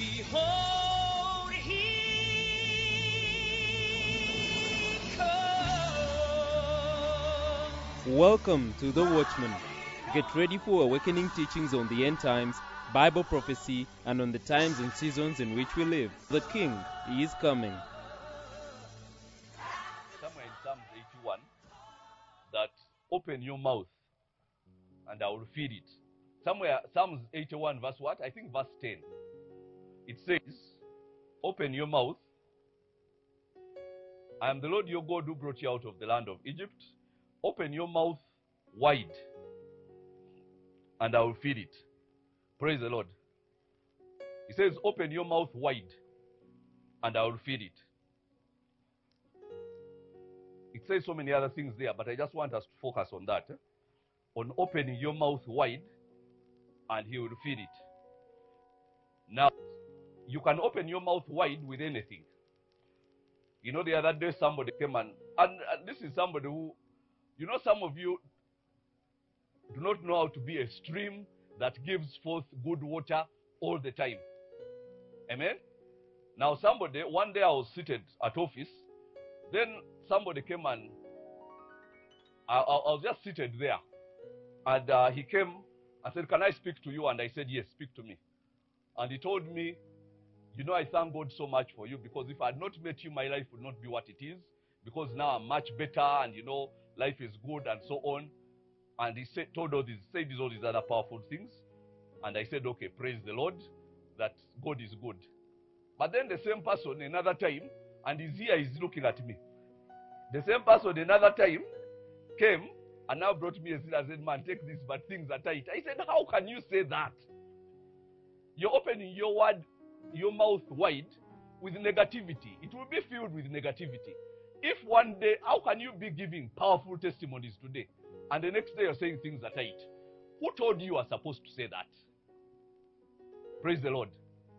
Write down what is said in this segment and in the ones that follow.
Behold, he comes. Welcome to The Watchman. Get ready for awakening teachings on the end times, Bible prophecy, and on the times and seasons in which we live. The King is coming. Somewhere in Psalms 81, that open your mouth and I will feed it. Somewhere, Psalms 81 verse what? I think verse 10. It says, open your mouth. I am the Lord your God who brought you out of the land of Egypt. Open your mouth wide and I will feed it. Praise the Lord. He says, open your mouth wide and I will feed it. It says so many other things there, but I just want us to focus on that. On opening your mouth wide and he will feed it. Now, you can open your mouth wide with anything. You know, the other day somebody came and this is somebody who, you know, some of you do not know how to be a stream that gives forth good water all the time. Amen? Now one day I was seated at office, then somebody came and I was just seated there. And he came and said, can I speak to you? And I said, yes, speak to me. And he told me, you know, I thank God so much for you, because if I had not met you, my life would not be what it is, because now I'm much better and, you know, life is good and so on. And he said all these other powerful things. And I said, okay, praise the Lord, that God is good. But then the same person another time, and his ear is looking at me. The same person another time came and now brought me a seat and said, man, take this, but things are tight. I said, how can you say that? You're opening your mouth wide with negativity. It will be filled with negativity. If one day, how can you be giving powerful testimonies today, and the next day you're saying things are tight? Who told you are supposed to say that? Praise the Lord.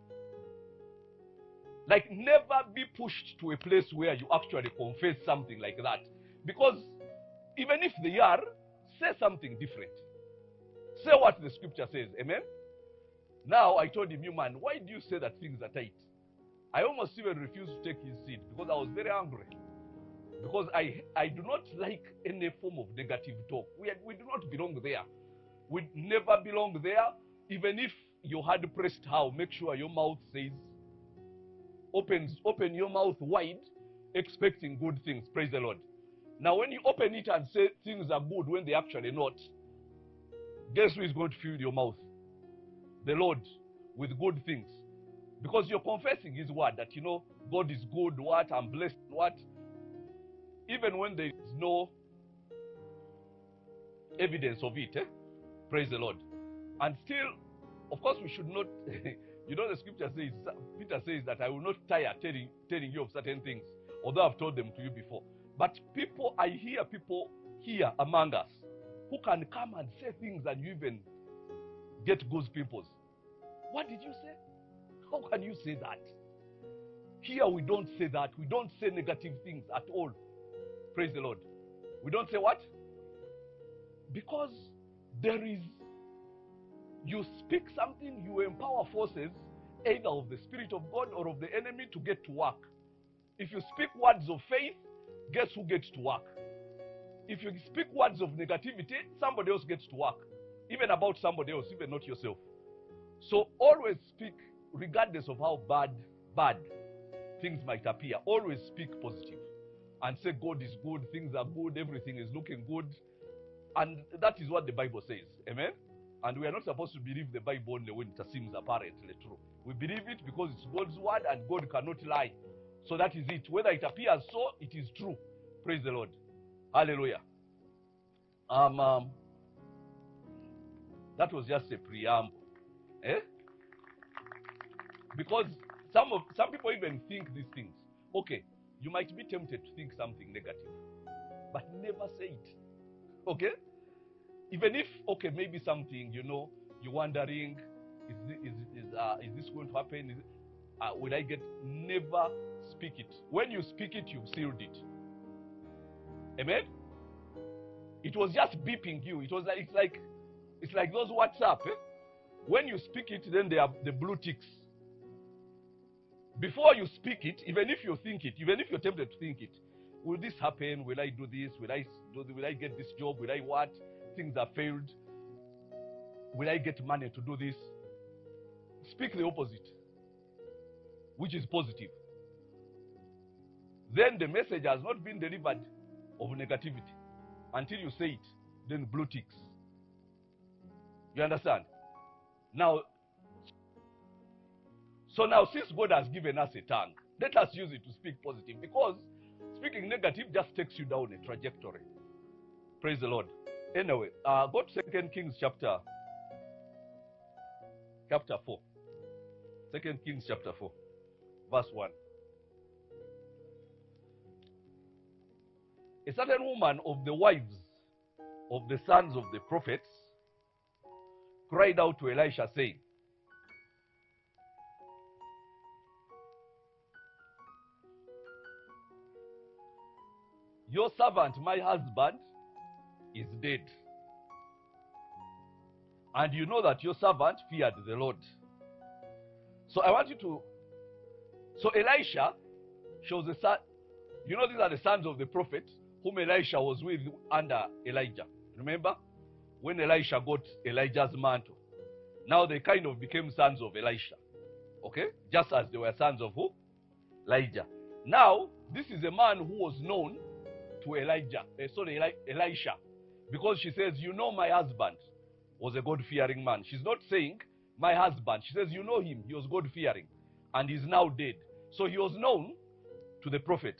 Like, never be pushed to a place where you actually confess something like that. Because even if they are, say something different. Say what the scripture says. Amen? Now, I told him, you man, why do you say that things are tight? I almost even refused to take his seat because I was very angry. Because I do not like any form of negative talk. We do not belong there. We never belong there. Even if you had pressed how, make sure your mouth says, open your mouth wide, expecting good things. Praise the Lord. Now, when you open it and say things are good when they actually not, guess who is going to fill your mouth? The Lord, with good things. Because you're confessing his word that, you know, God is good, what, I'm blessed, what. Even when there is no evidence of it, praise the Lord. And still, of course, we should not, you know, the scripture says, Peter says that I will not tire telling you of certain things, although I've told them to you before. But I hear people here among us who can come and say things and you even get goose pimples. What did you say? How can you say that? Here we don't say that. We don't say negative things at all. Praise the Lord. We don't say what? Because you speak something, you empower forces, either of the Spirit of God or of the enemy, to get to work. If you speak words of faith, guess who gets to work? If you speak words of negativity, somebody else gets to work. Even about somebody else, even not yourself. So always speak, regardless of how bad things might appear. Always speak positive. And say God is good, things are good, everything is looking good. And that is what the Bible says. Amen? And we are not supposed to believe the Bible only when it seems apparently true. We believe it because it's God's word and God cannot lie. So that is it. Whether it appears so, it is true. Praise the Lord. Hallelujah. That was just a preamble. Because some people even think these things. Okay, you might be tempted to think something negative, but never say it. Okay? Even if, okay, maybe something, you know, you're wondering, is this going to happen? Will I get? Never speak it. When you speak it, you've sealed it. Amen? It was just beeping you. It's like those WhatsApp. When you speak it, then they are the blue ticks. before you speak it, even if you think it, even if you're tempted to think it, will this happen? Will I do this? Will I get this job? Will I what? Things have failed. Will I get money to do this? Speak the opposite, which is positive. Then the message has not been delivered of negativity until you say it. Then blue ticks. You understand? Now, so now since God has given us a tongue, let us use it to speak positive, because speaking negative just takes you down a trajectory. Praise the Lord. Anyway, go to 2 Kings chapter 4. 2 Kings chapter 4, verse 1. A certain woman of the wives of the sons of the prophets cried out to Elisha, saying, your servant, my husband, is dead. And you know that your servant feared the Lord. So I want you to... So Elisha shows the son... You know these are the sons of the prophet whom Elisha was with under Elijah. Remember? When Elisha got Elijah's mantle. Now they kind of became sons of Elisha. Okay? Just as they were sons of who? Elijah. Now, this is a man who was known to Elisha. Because she says, you know my husband was a God-fearing man. She's not saying my husband. She says, you know him. He was God-fearing. And he's now dead. So he was known to the prophet.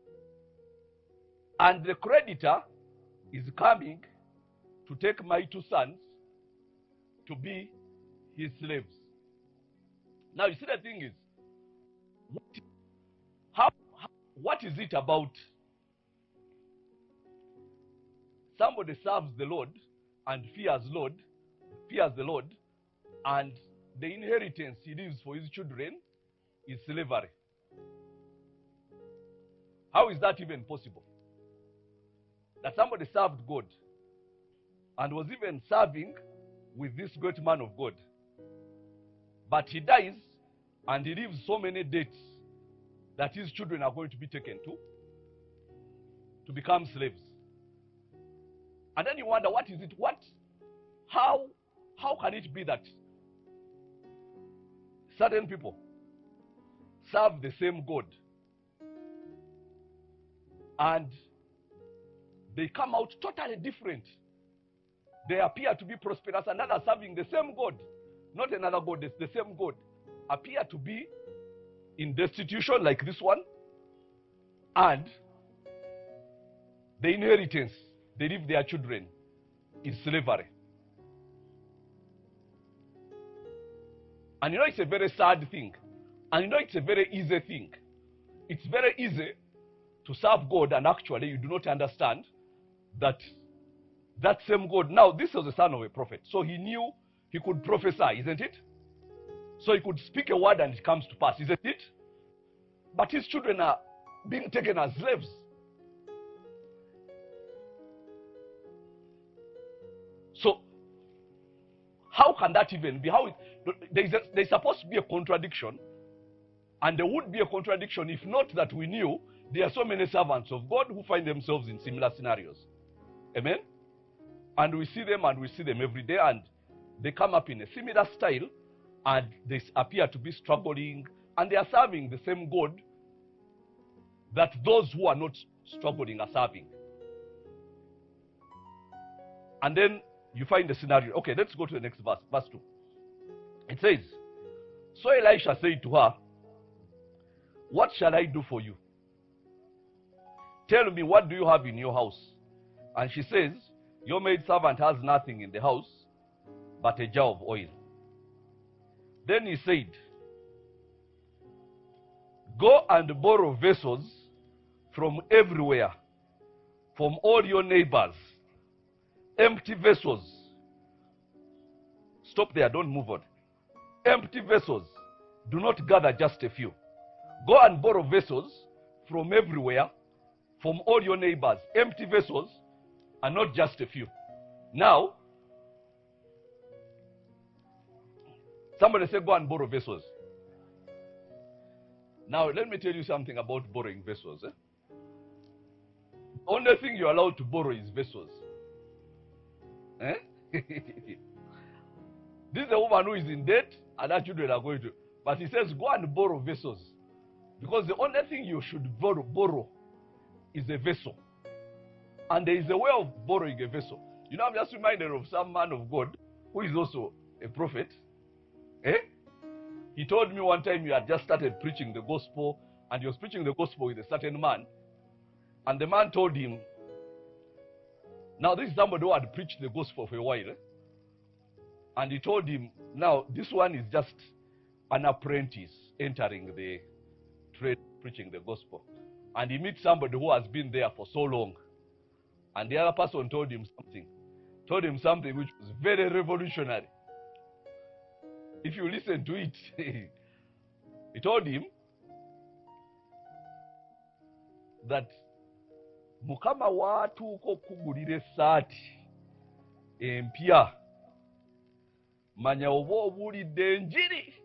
And the creditor is coming to take my two sons to be his slaves. Now you see, the thing is, what is it about somebody serves the Lord and fears the Lord, and the inheritance he leaves for his children is slavery? How is that even possible? That somebody served God and was even serving with this great man of God, but he dies and he leaves so many debts that his children are going to be taken to become slaves. And then you wonder, what is it? How can it be that certain people serve the same God and they come out totally different? They appear to be prosperous, and others serving the same God, not another God, it's the same God, appear to be in destitution like this one, and the inheritance they leave their children is slavery. And you know it's a very sad thing, and you know it's a very easy thing. It's very easy to serve God, and actually you do not understand that same God. Now this was the son of a prophet, so he knew he could prophesy, isn't it? So he could speak a word and it comes to pass, isn't it? But his children are being taken as slaves. So how can that even be? There's supposed to be a contradiction, and there would be a contradiction if not that we knew there are so many servants of God who find themselves in similar scenarios. Amen? And we see them every day, and they come up in a similar style, and they appear to be struggling, and they are serving the same God that those who are not struggling are serving. And then you find the scenario. Okay, let's go to the next verse, verse 2. It says, so Elisha said to her, what shall I do for you? Tell me, what do you have in your house? And she says, your maidservant has nothing in the house but a jar of oil. Then he said, go and borrow vessels from everywhere, from all your neighbors, empty vessels. Stop there, don't move on. Empty vessels. Do not gather just a few. Go and borrow vessels from everywhere, from all your neighbors, empty vessels, and not just a few. Now, somebody say, go and borrow vessels. Now, let me tell you something about borrowing vessels. The only thing you're allowed to borrow is vessels. Eh? This is a woman who is in debt, and her children are going to. But he says, go and borrow vessels. Because the only thing you should borrow is a vessel. And there is a way of borrowing a vessel. You know, I'm just reminded of some man of God who is also a prophet. Eh? He told me one time he had just started preaching the gospel, and he was preaching the gospel with a certain man. And the man told him, now this is somebody who had preached the gospel for a while. And he told him, now this one is just an apprentice entering the trade preaching the gospel. And he meets somebody who has been there for so long. And the other person told him something which was very revolutionary. If you listen to it, he told him that Mukama watu kukugulire saati empya manya oba obulidde enjiri.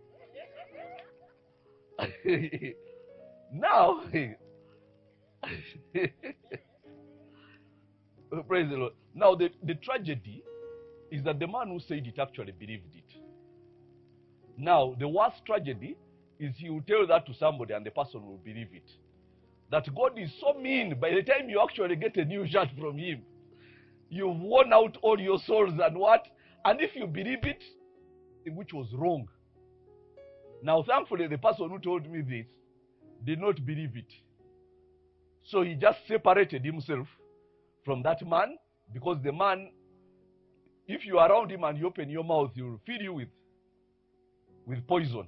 Now, praise the Lord. Now, the tragedy is that the man who said it actually believed it. Now, the worst tragedy is he will tell that to somebody and the person will believe it. That God is so mean, by the time you actually get a new shirt from him, you've worn out all your souls and what? And if you believe it, which was wrong. Now, thankfully, the person who told me this did not believe it. So he just separated himself from that man, because the man, if you are around him and you open your mouth, he will feed you with poison.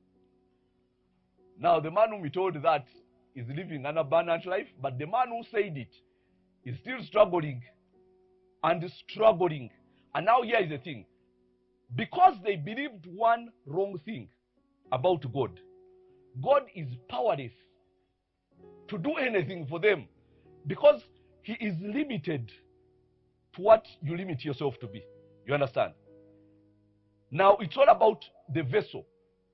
Now, the man whom he told that is living an abundant life, but the man who said it is still struggling and struggling. And now here is the thing. Because they believed one wrong thing about God, God is powerless to do anything for them, because he is limited to what you limit yourself to be. You understand? Now, it's all about the vessel.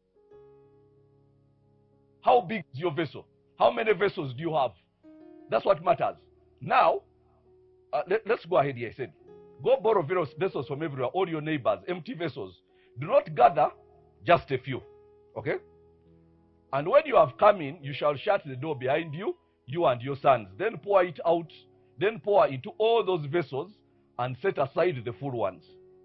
How big is your vessel? How many vessels do you have? That's what matters. Now, let's go ahead here. I said, go borrow various vessels from everywhere, all your neighbors, empty vessels. Do not gather just a few. Okay? And when you have come in, you shall shut the door behind you, you and your sons. Then pour it out, then pour into all those vessels and set aside the full ones.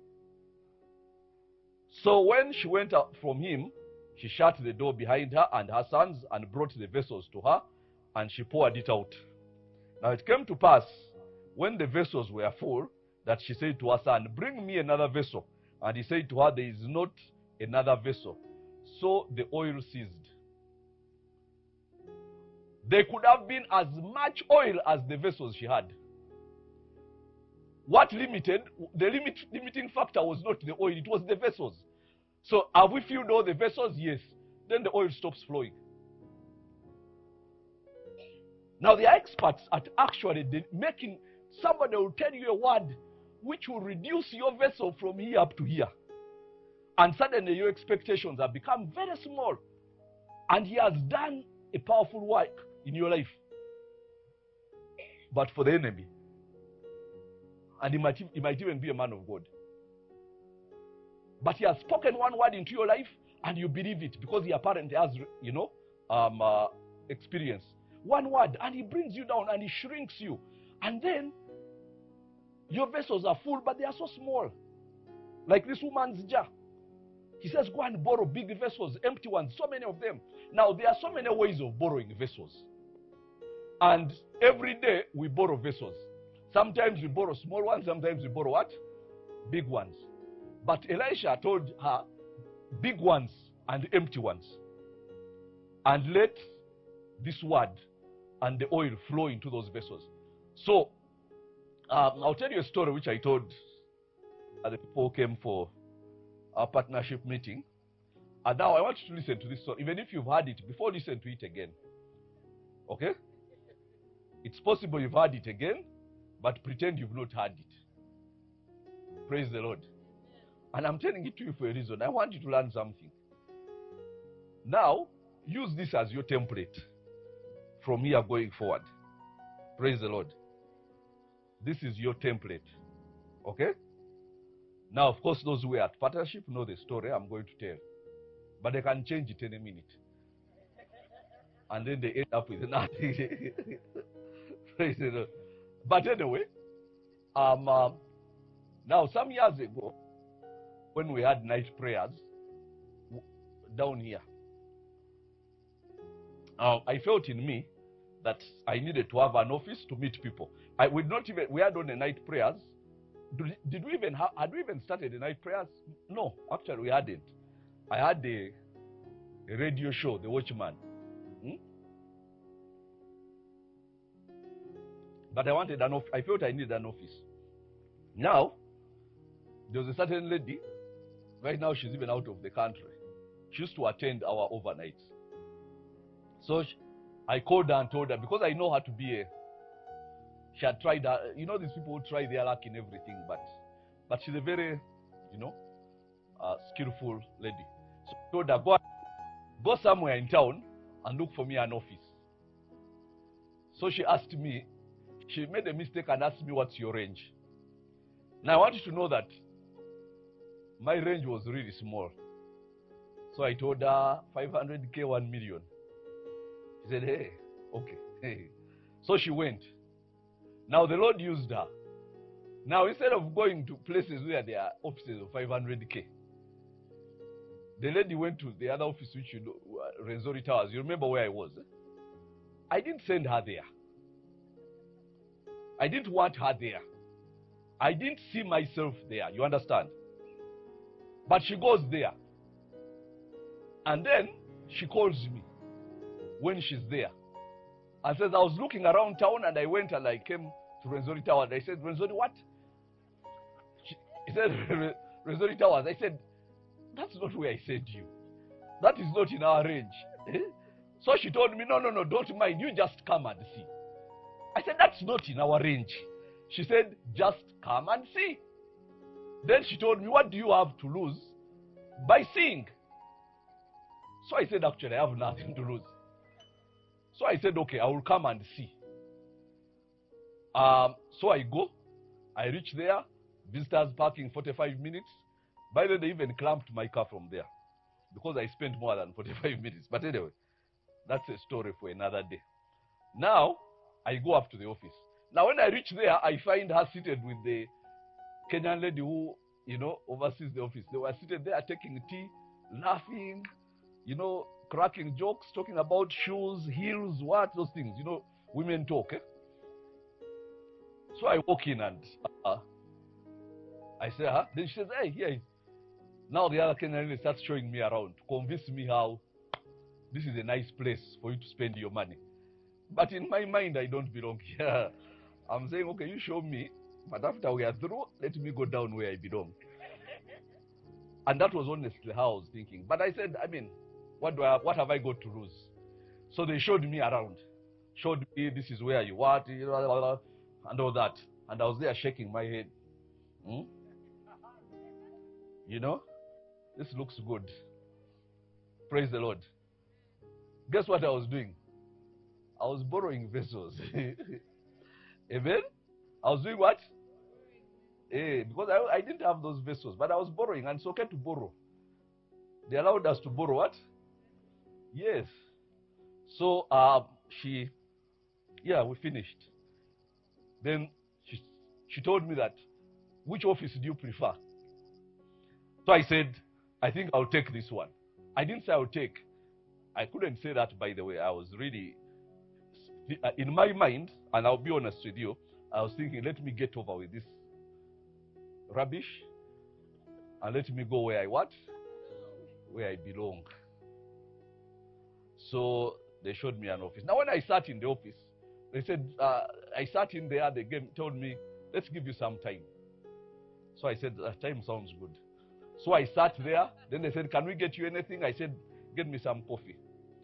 So when she went out from him, she shut the door behind her and her sons and brought the vessels to her, and she poured it out. Now it came to pass, when the vessels were full, that she said to her son, bring me another vessel. And he said to her, there is not another vessel. So the oil ceased. There could have been as much oil as the vessels she had. What limited? The limiting factor was not the oil, it was the vessels. So have we filled all the vessels? Yes. Then the oil stops flowing. Now they are experts at actually making, somebody will tell you a word which will reduce your vessel from here up to here. And suddenly your expectations have become very small. And he has done a powerful work in your life. But for the enemy, and he might even be a man of God. But he has spoken one word into your life and you believe it because he apparently has, experience. One word, and he brings you down and he shrinks you. And then your vessels are full, but they are so small. Like this woman's jar. He says, go and borrow big vessels, empty ones, so many of them. Now, there are so many ways of borrowing vessels. And every day we borrow vessels. Sometimes we borrow small ones, sometimes we borrow what? Big ones. But Elisha told her, big ones and empty ones. And let this word and the oil flow into those vessels. So, I'll tell you a story which I told the people who came for our partnership meeting. And now I want you to listen to this story. Even if you've heard it before, listen to it again. Okay? It's possible you've heard it again, but pretend you've not heard it. Praise the Lord. And I'm telling it to you for a reason. I want you to learn something. Now, use this as your template from here going forward. Praise the Lord. This is your template. Okay? Now, of course, those who are at partnership know the story I'm going to tell. But they can change it any minute. And then they end up with nothing. Praise the Lord. But anyway, now some years ago, when we had night prayers down here, I felt in me that I needed to have an office to meet people. We had on the night prayers. Had we even started the night prayers? No, actually we hadn't. I had a radio show, The Watchman. But I felt I needed an office. Now, there was a certain lady, right now she's even out of the country. She used to attend our overnights. So I called her and told her, because I know her to be she had tried her, these people who try their luck in everything, but she's a very, skillful lady. So I told her, go somewhere in town and look for me an office. So she asked me, she made a mistake and asked me, what's your range? Now I want you to know that my range was really small. So I told her 500K, 1 million. She said, hey, okay. Hey. So she went. Now the Lord used her. Now instead of going to places where there are offices of 500K, the lady went to the other office, which Renzori Towers. You remember where I was? I didn't send her there. I didn't want her there. I didn't see myself there. You understand? But she goes there. And then she calls me when she's there and says, I was looking around town and I went and I came to Renzori Towers. I said, Renzori what? He said, Renzori Towers. I said, that's not where I sent you. That is not in our range. So she told me, no, don't mind. You just come and see. I said, that's not in our range. She said, just come and see. Then she told me, what do you have to lose by seeing? So I said, actually, I have nothing to lose. So I said, okay, I will come and see. So I go. I reach there. Visitors parking 45 minutes. By the way, they even clamped my car from there because I spent more than 45 minutes. But anyway, that's a story for another day. Now, I go up to the office. Now, when I reach there, I find her seated with the Kenyan lady who, oversees the office. They were seated there taking tea, laughing, cracking jokes, talking about shoes, heels, those things. Women talk. So I walk in and I say, huh? Then she says, hey, here. Now the other Kenyan lady starts showing me around to convince me how this is a nice place for you to spend your money. But in my mind, I don't belong here. I'm saying, okay, you show me, but after we are through, let me go down where I belong. And that was honestly how I was thinking. But I said, what have I got to lose? So they showed me around. Showed me, this is where you are, and all that. And I was there shaking my head. This looks good. Praise the Lord. Guess what I was doing? I was borrowing vessels. Amen? I was doing what? Because I didn't have those vessels, but I was borrowing, and it's okay to borrow. They allowed us to borrow what? Yes. So we finished. Then she told me that, which office do you prefer? So I said, I think I'll take this one. I didn't say I'll take. I couldn't say that, by the way. I was really, in my mind, and I'll be honest with you, I was thinking, let me get over with this rubbish and let me go where I belong. So they showed me an office. Now when I sat in the office, they said, I sat in there, they told me, let's give you some time. So I said, time sounds good. So I sat there. Then they said, can we get you anything? I said, get me some coffee.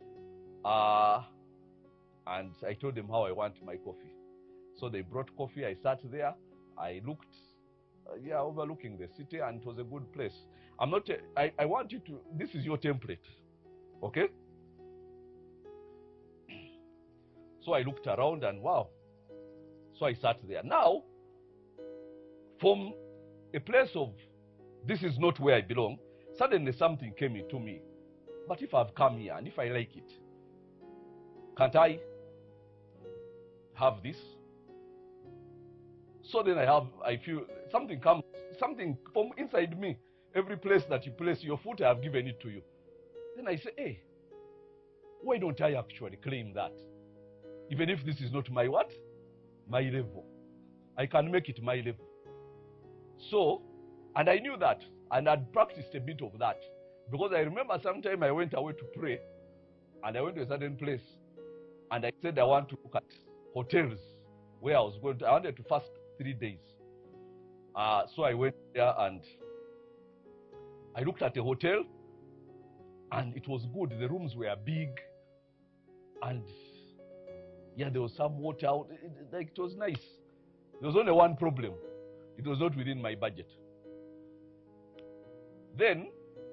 And I told them how I want my coffee. So they brought coffee. I sat there. I looked, overlooking the city, and it was a good place. I want you to, this is your template. Okay? So I looked around and wow. So I sat there. Now, from a place of this is not where I belong, suddenly something came into me. But if I've come here and if I like it, can't I have this? So then I feel something comes, something from inside me. Every place that you place your foot, I have given it to you. Then I say, hey, why don't I actually claim that? Even if this is not my what? My level. I can make it my level. So, and I knew that, and I'd practiced a bit of that. Because I remember sometime I went away to pray, and I went to a certain place, and I said I want to look at hotels where I was going to. I wanted to fast 3 days. So I went there and I looked at a hotel, and it was good. The rooms were big, and yeah, there was some water out. It was nice. There was only one problem. It was not within my budget. Then,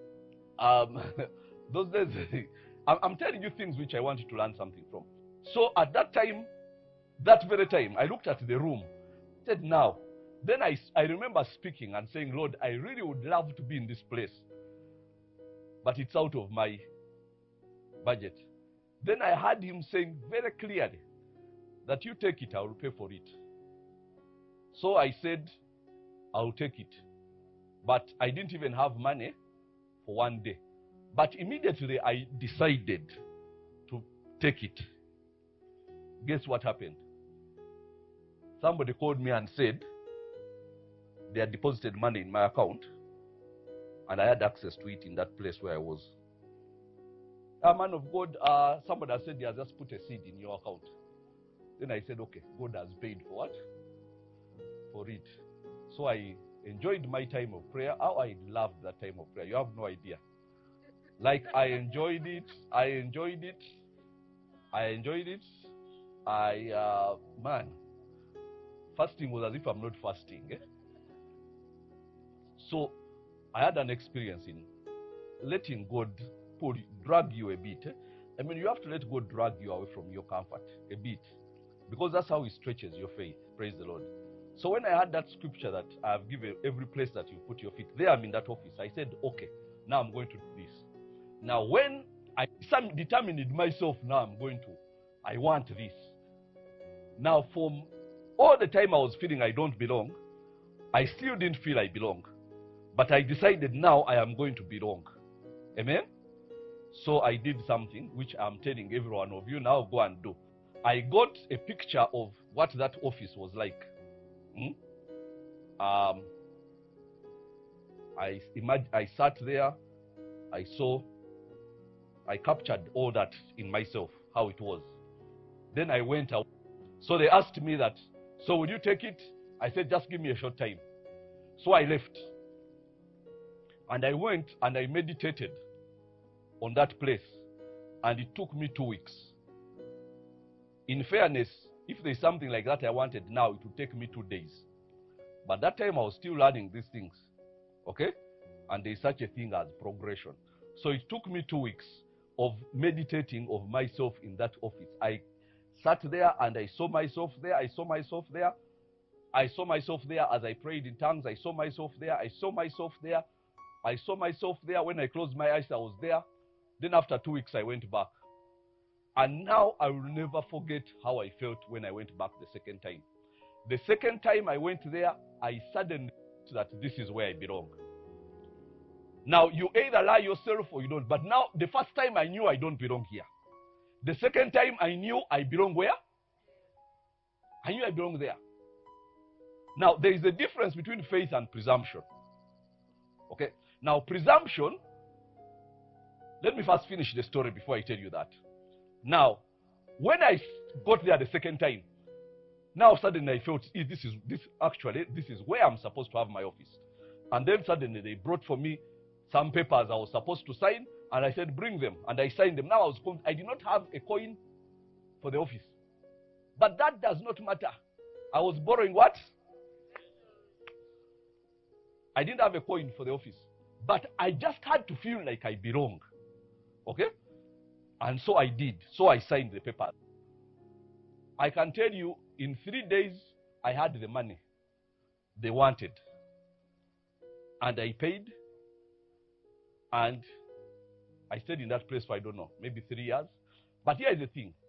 those days, I'm telling you things which I want you to learn something from. So at that time, that very time, I looked at the room, said now. Then I remember speaking and saying, Lord, I really would love to be in this place, but it's out of my budget. Then I heard him saying very clearly that you take it, I will pay for it. So I said, I'll take it. But I didn't even have money for 1 day. But immediately I decided to take it. Guess what happened? Somebody called me and said they had deposited money in my account, and I had access to it in that place where I was. A man of God, somebody has said he has just put a seed in your account. Then I said, okay, God has paid for what? For it. So I enjoyed my time of prayer. How I loved that time of prayer. You have no idea. Like I enjoyed it. Man, fasting was as if I'm not fasting. Eh? So I had an experience in letting God drag you a bit. Eh? I mean, you have to let God drag you away from your comfort a bit, because that's how He stretches your faith. Praise the Lord. So when I had that scripture that I have given every place that you put your feet, there I'm in that office. I said, okay, now I'm going to do this. Now when I determined myself, now I want this. Now from all the time I was feeling I don't belong, I still didn't feel I belong. But I decided now I am going to belong. Amen? So I did something which I'm telling every one of you now go and do. I got a picture of what that office was like. I sat there, I captured all that in myself, how it was. Then I went out. So they asked me that, so will you take it? I said, just give me a short time. So I left. And I went and I meditated on that place. And it took me 2 weeks. In fairness, if there's something like that I wanted now, it would take me 2 days. But that time I was still learning these things. Okay? And there's such a thing as progression. So it took me 2 weeks of meditating of myself in that office. I sat there and I saw myself there. I saw myself there. I saw myself there as I prayed in tongues. I saw myself there. I saw myself there. I saw myself there. When I closed my eyes, I was there. Then after 2 weeks, I went back. And now I will never forget how I felt when I went back the second time. The second time I went there, I suddenly knew that this is where I belong. Now, you either lie yourself or you don't. But now, the first time I knew I don't belong here. The second time I knew I belong where? I knew I belong there. Now, there is a difference between faith and presumption. Okay? Now, presumption, let me first finish the story before I tell you that. Now, when I got there the second time, now suddenly I felt, this is where I'm supposed to have my office. And then suddenly they brought for me some papers I was supposed to sign, and I said, bring them. And I signed them. Now I did not have a coin for the office. But that does not matter. I was borrowing what? I didn't have a coin for the office. But I just had to feel like I belong. Okay? And so I did. So I signed the papers. I can tell you in 3 days, I had the money they wanted. And I paid. And I stayed in that place for, I don't know, maybe 3 years. But here is the thing.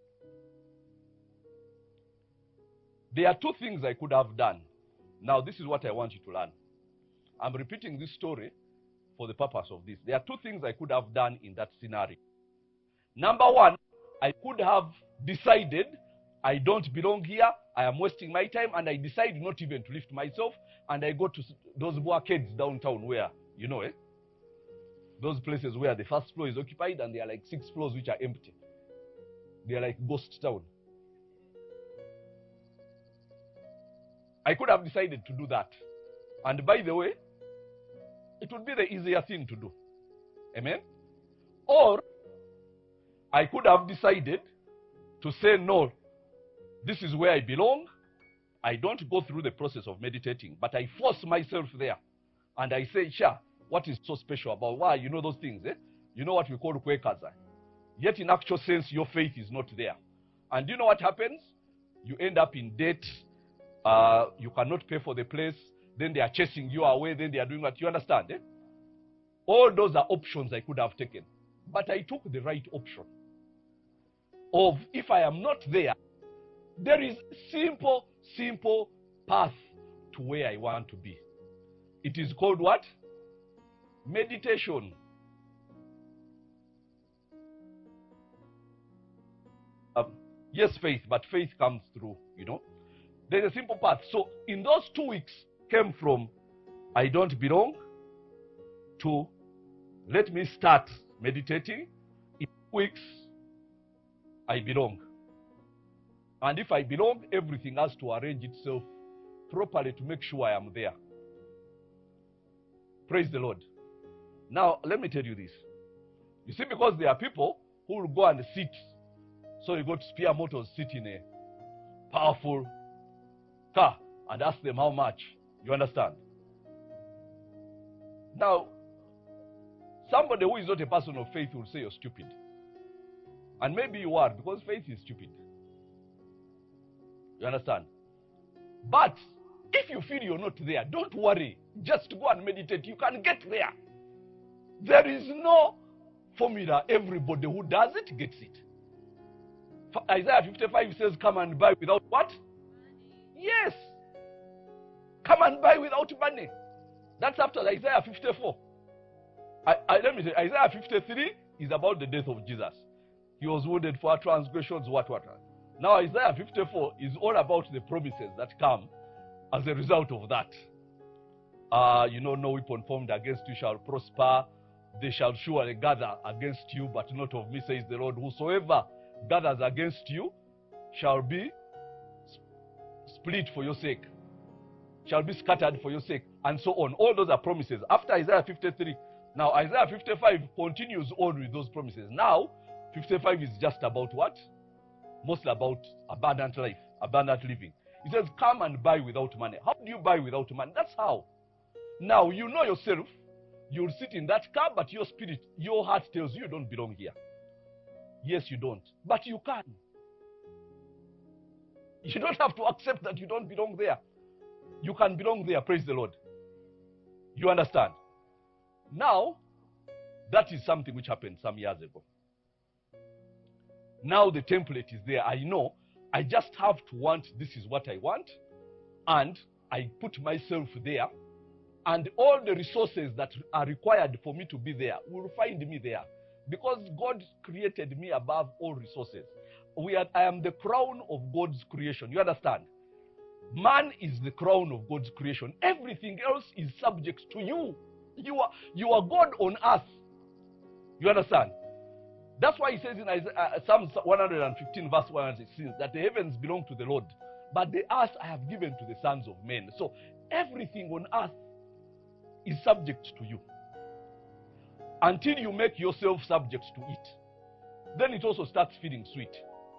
There are 2 things I could have done. Now, this is what I want you to learn. I'm repeating this story for the purpose of this. There are 2 things I could have done in that scenario. Number 1, I could have decided I don't belong here, I am wasting my time, and I decide not even to lift myself, and I go to those arcades downtown where, those places where the first floor is occupied and there are like 6 floors which are empty. They are like ghost town. I could have decided to do that. And by the way, it would be the easier thing to do. Amen? Or, I could have decided to say, no, this is where I belong. I don't go through the process of meditating, but I force myself there. And I say, sure, what is so special about why? You know those things, eh? You know what we call Quakers. Yet in actual sense, your faith is not there. And you know what happens? You end up in debt. You cannot pay for the place. Then they are chasing you away. Then they are doing what you understand. Eh? All those are options I could have taken. But I took the right option. Of if I am not there, there is simple path to where I want to be. It is called what? Meditation. Yes, faith, but faith comes through, There's a simple path. So in those 2 weeks came from I don't belong to let me start meditating. In 2 weeks, I belong. And if I belong, everything has to arrange itself properly to make sure I am there. Praise the Lord. Now, let me tell you this. You see, because there are people who will go and sit. So you go to Spear Motors, sit in a powerful car and ask them how much. You understand? Now, somebody who is not a person of faith will say you're stupid. And maybe you are, because faith is stupid. You understand? But if you feel you're not there, don't worry. Just go and meditate. You can get there. There is no formula. Everybody who does it gets it. Isaiah 55 says, come and buy without what? Yes. Come and buy without money. That's after Isaiah 54. Let me say, Isaiah 53 is about the death of Jesus. He was wounded for our transgressions, what. Now Isaiah 54 is all about the promises that come as a result of that. No weapon formed against you shall prosper. They shall surely gather against you, but not of me, says the Lord. Whosoever gathers against you shall be split for your sake, shall be scattered for your sake, and so on. All those are promises. After Isaiah 53, now Isaiah 55 continues on with those promises. Now, 55 is just about what? Mostly about abundant life, abundant living. It says, come and buy without money. How do you buy without money? That's how. Now, you know yourself. You'll sit in that car, but your spirit, your heart tells you don't belong here. Yes, you don't. But you can. You don't have to accept that you don't belong there. You can belong there. Praise the Lord. You understand? Now, that is something which happened some years ago. Now the template is there. I know. I just have to want, this is what I want. And I put myself there. And all the resources that are required for me to be there will find me there. Because God created me above all resources. I am the crown of God's creation. You understand? Man is the crown of God's creation. Everything else is subject to you. You are God on earth. You understand? That's why he says in Psalm 115 verse 116 that the heavens belong to the Lord, but the earth I have given to the sons of men. So everything on earth is subject to you. Until you make yourself subject to it, then it also starts feeling sweet.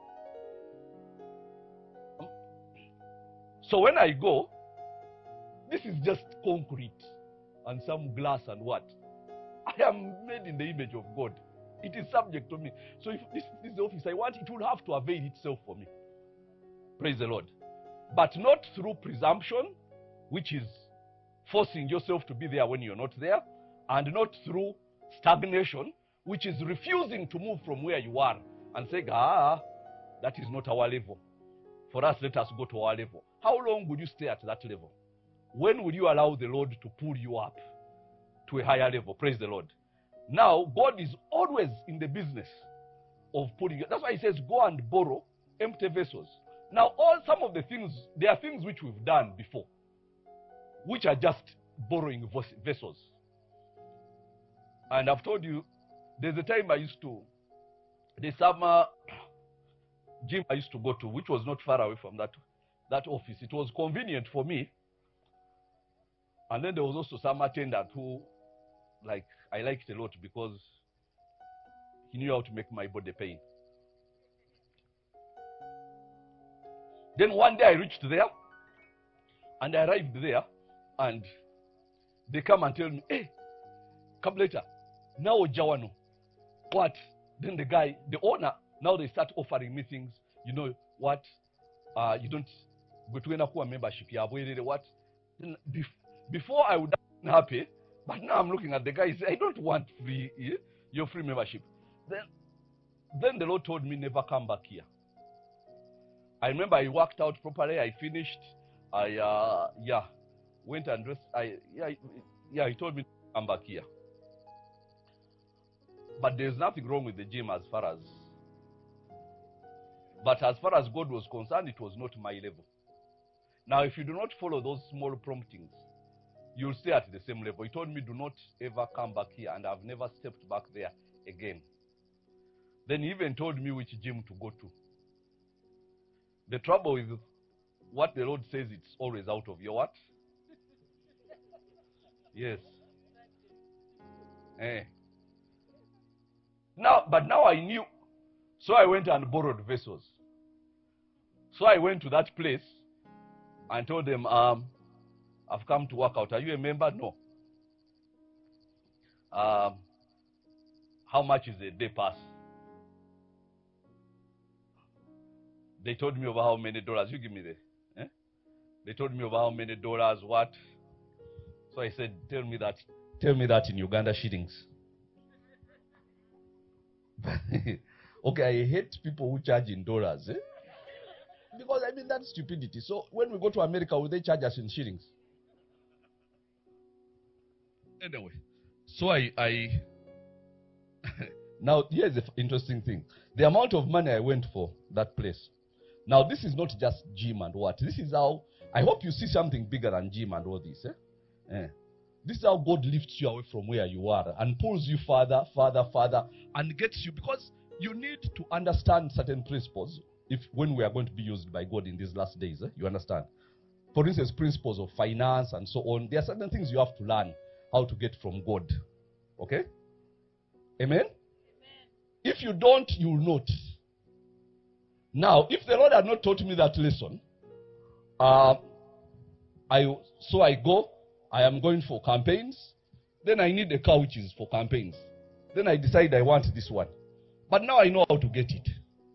So when I go, this is just concrete and some glass and what? I am made in the image of God. It is subject to me. So if this is the office I want, it will have to avail itself for me. Praise the Lord. But not through presumption, which is forcing yourself to be there when you're not there, and not through stagnation, which is refusing to move from where you are and saying, that is not our level. For us, let us go to our level. How long will you stay at that level? When will you allow the Lord to pull you up to a higher level? Praise the Lord. Now, God is always in the business of putting you. That's why he says, go and borrow empty vessels. Now, some of the things, there are things which we've done before, which are just borrowing vessels. And I've told you, there's a time the summer gym I used to go to, which was not far away from that office. It was convenient for me. And then there was also some attendant who, I liked a lot because he knew how to make my body pain. Then one day I reached there, and I arrived there, and they come and tell me, hey, come later. Now Jawano. What? Then the owner, now they start offering me things. You know what? You don't go to a membership. What? Then before I would have been happy, but now I'm looking at the guy. He said, I don't want your free membership. Then the Lord told me, never come back here. I remember I worked out properly. I finished. I went and dressed. He told me to come back here. But there's nothing wrong with the gym as far as God was concerned, it was not my level. Now, if you do not follow those small promptings, you'll stay at the same level. He told me, do not ever come back here, and I've never stepped back there again. Then he even told me which gym to go to. The trouble is, what the Lord says, it's always out of your what? Yes. But now I knew. So I went and borrowed vessels. So I went to that place and told them, I've come to work out. Are you a member? No. How much is a day pass? They told me over how many dollars. You give me the. They told me over how many dollars, what? So I said, tell me that in Uganda shillings. Okay, I hate people who charge in dollars. Because that's stupidity. So when we go to America, will they charge us in shillings? Anyway, so I now here's the interesting thing. The amount of money I went for that place. Now this is not just gym and what. This is how, I hope you see something bigger than gym and all this. This is how God lifts you away from where you are and pulls you further, and gets you, because you need to understand certain principles when we are going to be used by God in these last days. You understand? For instance, principles of finance and so on. There are certain things you have to learn how to get from God. Okay? Amen? If you don't, you will not. Now, if the Lord had not taught me that lesson, so I go, I am going for campaigns. Then I need a car which is for campaigns. Then I decide I want this one. But now I know how to get it.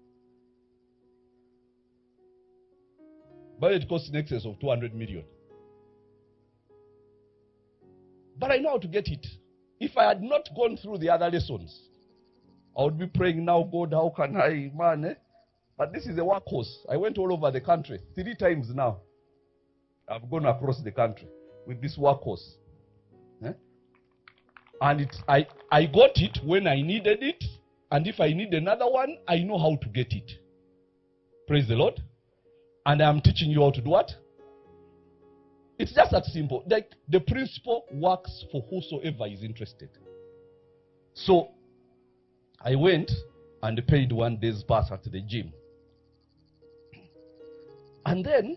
But it costs in excess of 200 million. But I know how to get it. If I had not gone through the other lessons, I would be praying now, God, how can I, man? But this is a workhorse. I went all over the country 3 times now. I've gone across the country with this workhorse. And I got it when I needed it. And if I need another one, I know how to get it. Praise the Lord. And I'm teaching you how to do what? It's just that simple. Like the principle works for whosoever is interested. So I went and paid 1 day's pass at the gym. And then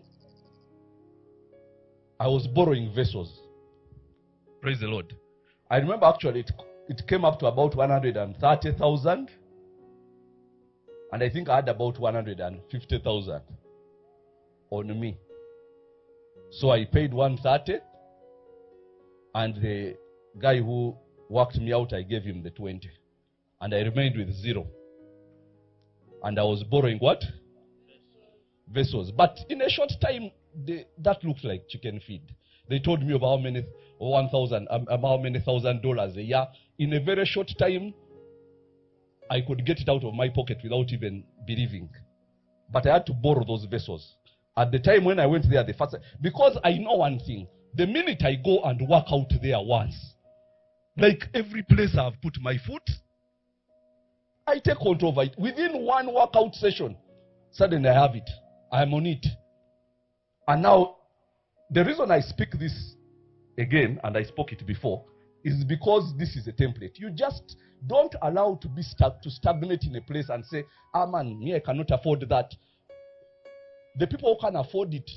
I was borrowing vessels. Praise the Lord. I remember actually it came up to about 130,000. And I think I had about 150,000 on me. So I paid 130. And the guy who worked me out, I gave him the 20. And I remained with 0. And I was borrowing what? vessels. But in a short time, that looked like chicken feed. They told me about how many $1,000 a year. In a very short time, I could get it out of my pocket without even believing. But I had to borrow those vessels. At the time when I went there, because I know one thing. The minute I go and work out there once, like every place I've put my foot, I take control of it. Within one workout session, suddenly I have it. I'm on it. And now, the reason I speak this again, and I spoke it before, is because this is a template. You just don't allow to be to stagnate in a place and say, man, me, I cannot afford that. The people who can afford it,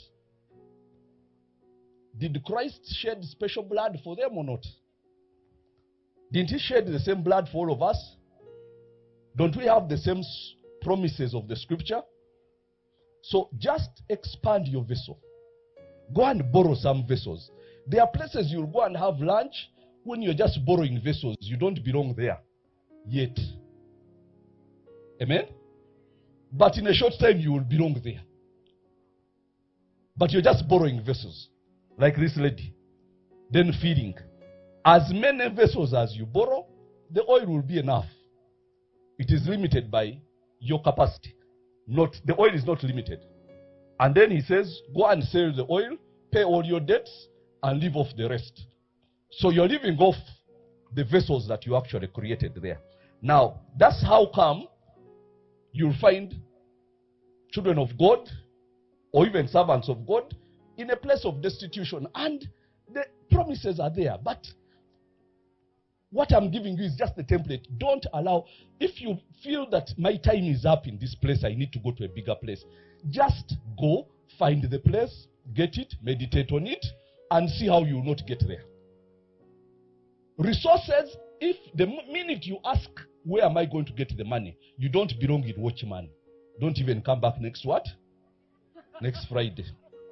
did Christ shed special blood for them or not? Didn't he shed the same blood for all of us? Don't we have the same promises of the scripture? So just expand your vessel. Go and borrow some vessels. There are places you'll go and have lunch when you're just borrowing vessels. You don't belong there yet. Amen? But in a short time you will belong there. But you're just borrowing vessels. Like this lady. Then feeding. As many vessels as you borrow, the oil will be enough. It is limited by your capacity. The oil is not limited. And then he says, go and sell the oil, pay all your debts, and live off the rest. So you're living off the vessels that you actually created there. Now, that's how come you'll find children of God, or even servants of God, in a place of destitution. And the promises are there. But what I'm giving you is just the template. Don't allow, if you feel that my time is up in this place, I need to go to a bigger place. Just go, find the place, get it, meditate on it, and see how you will not get there. Resources, if the minute you ask, where am I going to get the money? You don't belong in Watchman. Don't even come back next what? Next Friday.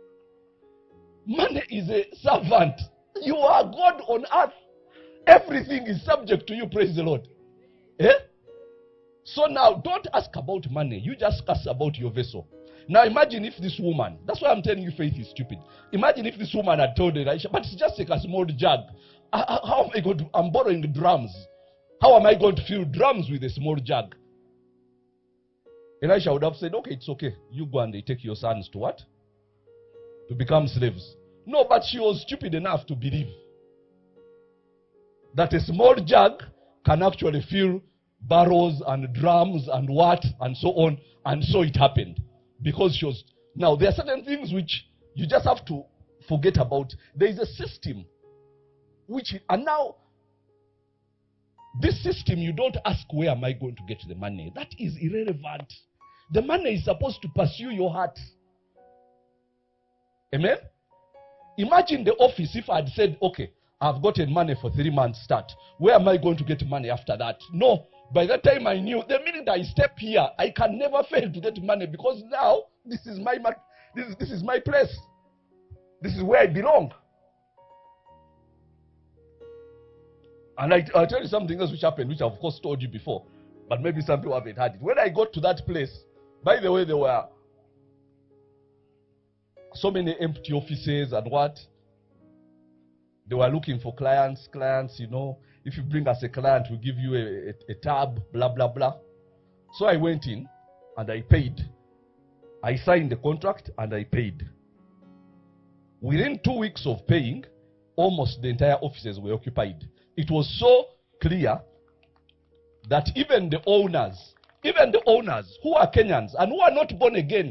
Money is a servant. You are God on earth. Everything is subject to you, praise the Lord. Eh? So now, don't ask about money. You just ask about your vessel. Now imagine if this woman, that's why I'm telling you faith is stupid. Imagine if this woman had told Elisha, but it's just like a small jug. How am I going to, I'm borrowing drums. How am I going to fill drums with a small jug? Elisha would have said, okay, it's okay. You go and they take your sons to what? To become slaves. No, but she was stupid enough to believe that a small jug can actually fill barrels and drums and what and so on. And so it happened. Because she was... Now, there are certain things which you just have to forget about. There is a system which... And now, this system, you don't ask, where am I going to get the money? That is irrelevant. The money is supposed to pursue your heart. Amen? Imagine the office if I had said, okay, I've gotten money for 3 months start. Where am I going to get money after that? No. By that time I knew, the minute I step here, I can never fail to get money because now this is my this is my place. This is where I belong. And I'll tell you something else which happened, which I've of course told you before, but maybe some people haven't heard it. When I got to that place, by the way, there were so many empty offices and what? They were looking for clients, you know. If you bring us a client, we'll give you a tab, blah, blah, blah. So I went in and I paid. I signed the contract and I paid. Within 2 weeks of paying, almost the entire offices were occupied. It was so clear that even the owners who are Kenyans and who are not born again,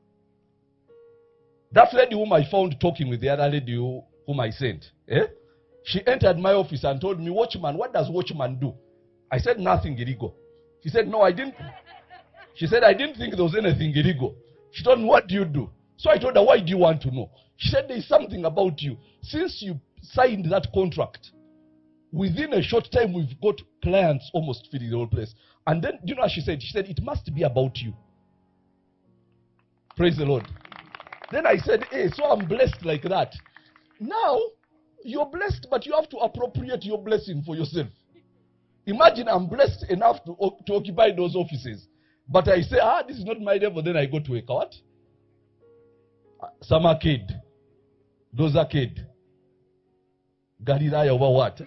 that lady whom I found talking with the other lady whom I sent, she entered my office and told me, Watchman, what does Watchman do? I said, nothing illegal. She said, no, I didn't. She said, I didn't think there was anything illegal. She told me, what do you do? So I told her, why do you want to know? She said, there is something about you. Since you signed that contract, within a short time, we've got clients almost filling the whole place. And then, do you know what she said? She said, it must be about you. Praise the Lord. Then I said, hey, so I'm blessed like that. Now, you're blessed, but you have to appropriate your blessing for yourself. Imagine I'm blessed enough to occupy those offices. But I say, this is not my level, then I go to a what? Some arcade. Those arcade. Galilaya over what?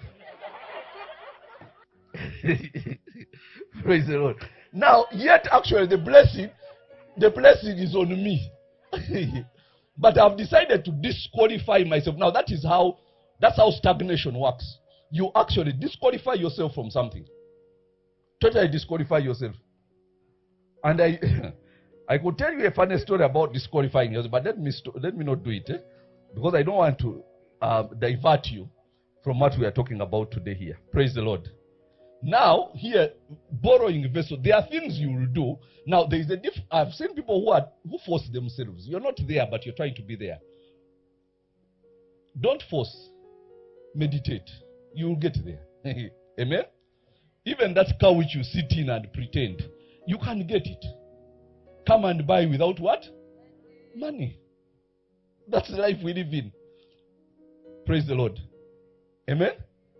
Praise the Lord. Now, yet actually the blessing is on me. But I've decided to disqualify myself. Now that's how stagnation works. You actually disqualify yourself from something. Totally disqualify yourself. And I could tell you a funny story about disqualifying yourself, but let me not do it, because I don't want to divert you from what we are talking about today here. Praise the Lord. Now, here, borrowing vessel, there are things you will do. Now, there is a I've seen people who force themselves. You're not there, but you're trying to be there. Don't force. Meditate. You will get there. Amen? Even that car which you sit in and pretend, you can get it. Come and buy without what? Money. That's the life we live in. Praise the Lord. Amen?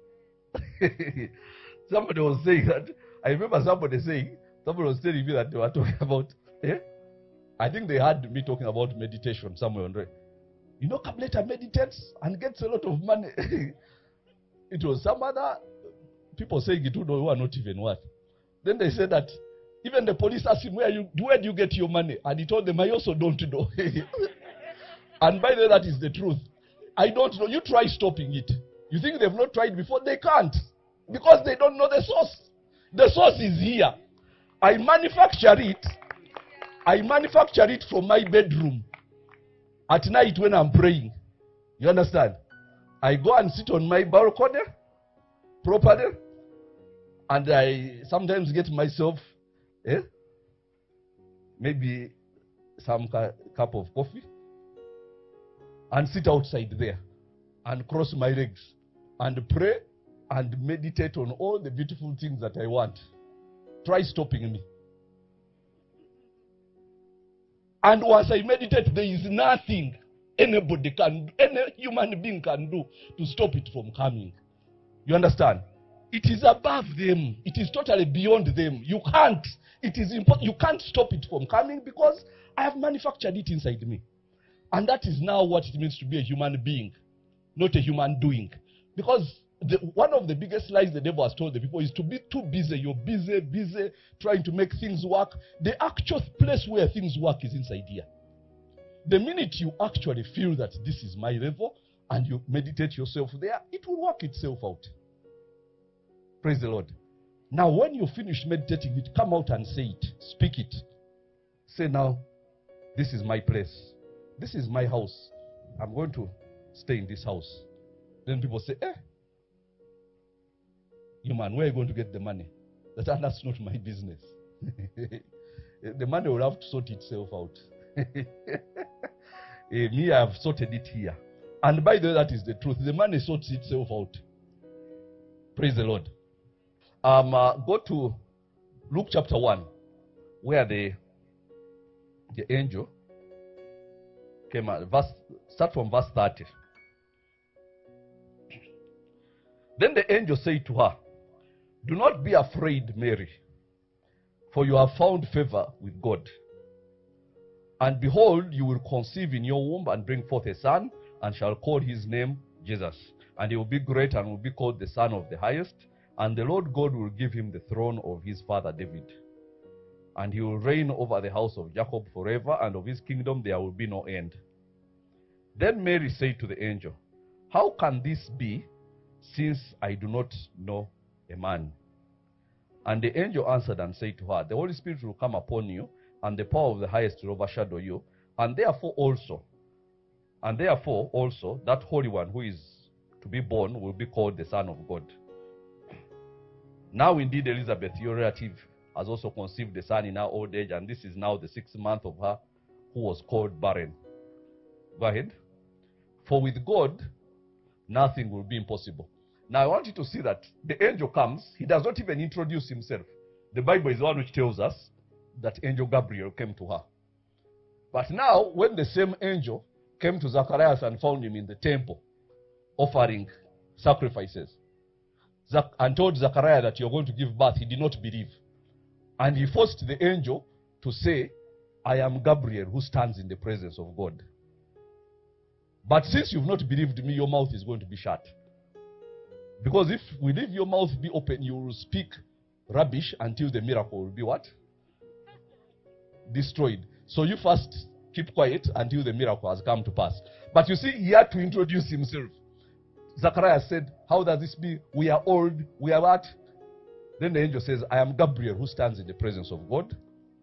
Somebody was saying that. I remember somebody was telling me that they were talking about, I think they had me talking about meditation somewhere on there. You know, Kableta meditates and gets a lot of money. It was some other people saying it who are not even worth. Then they said that even the police asked him, where do you get your money? And he told them, I also don't know. And by the way, that is the truth. I don't know. You try stopping it. You think they've not tried before? They can't. Because they don't know the source. The source is here. I manufacture it from my bedroom at night when I'm praying. You understand? I go and sit on my balcony properly, and I sometimes get myself maybe some cup of coffee and sit outside there and cross my legs and pray and meditate on all the beautiful things that I want. Try stopping me. And once I meditate, there is nothing any human being can do to stop it from coming. You understand? It is above them. It is totally beyond them. You can't. It is important. You can't stop it from coming because I have manufactured it inside me. And that is now what it means to be a human being, not a human doing. Because one of the biggest lies the devil has told the people is to be too busy. You're busy trying to make things work. The actual place where things work is inside here. The minute you actually feel that this is my level and you meditate yourself there, it will work itself out. Praise the Lord. Now, when you finish meditating it, come out and say it. Speak it. Say now, this is my place. This is my house. I'm going to stay in this house. Then people say, you man, where are you going to get the money? That's not my business. The money will have to sort itself out. Me, I have sorted it here. And by the way, that is the truth. The money sorts itself out. Praise the Lord. Go to Luke chapter 1, where the angel came out. Start from verse 30. Then the angel said to her, do not be afraid, Mary, for you have found favor with God. And behold, you will conceive in your womb and bring forth a son, and shall call his name Jesus. And he will be great and will be called the Son of the Highest. And the Lord God will give him the throne of his father David. And he will reign over the house of Jacob forever, and of his kingdom there will be no end. Then Mary said to the angel, how can this be, since I do not know a man? And the angel answered and said to her, the Holy Spirit will come upon you, and the power of the highest will overshadow you, and therefore also that Holy One who is to be born will be called the Son of God. Now indeed Elizabeth, your relative, has also conceived a son in her old age, and this is now the 6th month of her who was called barren. Go ahead. For with God, nothing will be impossible. Now I want you to see that the angel comes. He does not even introduce himself. The Bible is the one which tells us that angel Gabriel came to her. But now, when the same angel came to Zacharias and found him in the temple offering sacrifices, and told Zachariah that you're going to give birth, he did not believe. And he forced the angel to say, I am Gabriel who stands in the presence of God. But since you've not believed me, your mouth is going to be shut. Because if we leave your mouth be open, you will speak rubbish until the miracle will be what? Destroyed. So you first keep quiet until the miracle has come to pass. But you see, he had to introduce himself. Zachariah said, how does this be? We are old. We are what? Then the angel says, I am Gabriel who stands in the presence of God.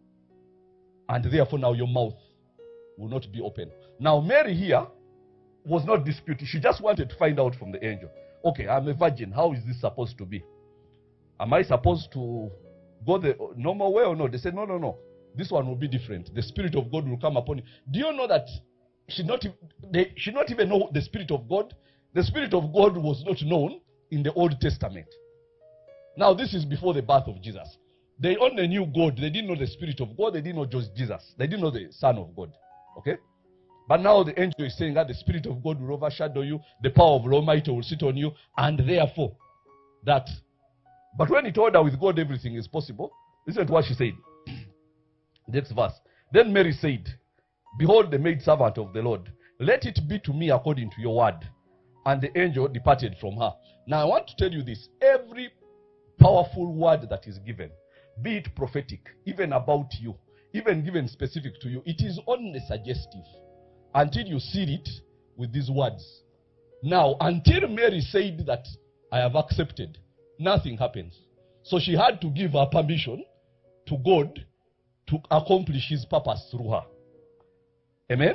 And therefore now your mouth will not be open. Now Mary here was not disputing. She just wanted to find out from the angel. Okay, I'm a virgin. How is this supposed to be? Am I supposed to go the normal way or no? They said, no. This one will be different. The Spirit of God will come upon you. Do you know that she not even know the Spirit of God? The Spirit of God was not known in the Old Testament. Now this is before the birth of Jesus. They only knew God. They didn't know the Spirit of God. They didn't know just Jesus. They didn't know the Son of God. Okay? But now the angel is saying that the Spirit of God will overshadow you. The power of the Almighty will sit on you. And therefore, that. But when he told her with God everything is possible, listen to what she said. Next verse. Then Mary said, behold the maidservant of the Lord. Let it be to me according to your word. And the angel departed from her. Now I want to tell you this. Every powerful word that is given, be it prophetic, even about you, even given specific to you, it is only suggestive until you seal it with these words. Now, until Mary said that I have accepted, nothing happens. So she had to give her permission to God to accomplish his purpose through her. Amen?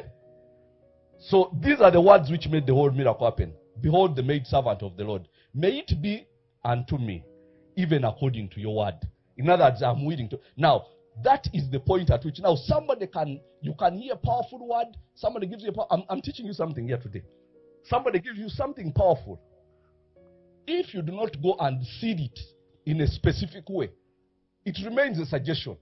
So these are the words which made the whole miracle happen. Behold the maidservant of the Lord. May it be unto me, even according to your word. In other words, I'm willing to. Now, that is the point at which now you can hear a powerful word. Somebody gives you I'm teaching you something here today. Somebody gives you something powerful. If you do not go and seed it in a specific way, it remains a suggestion.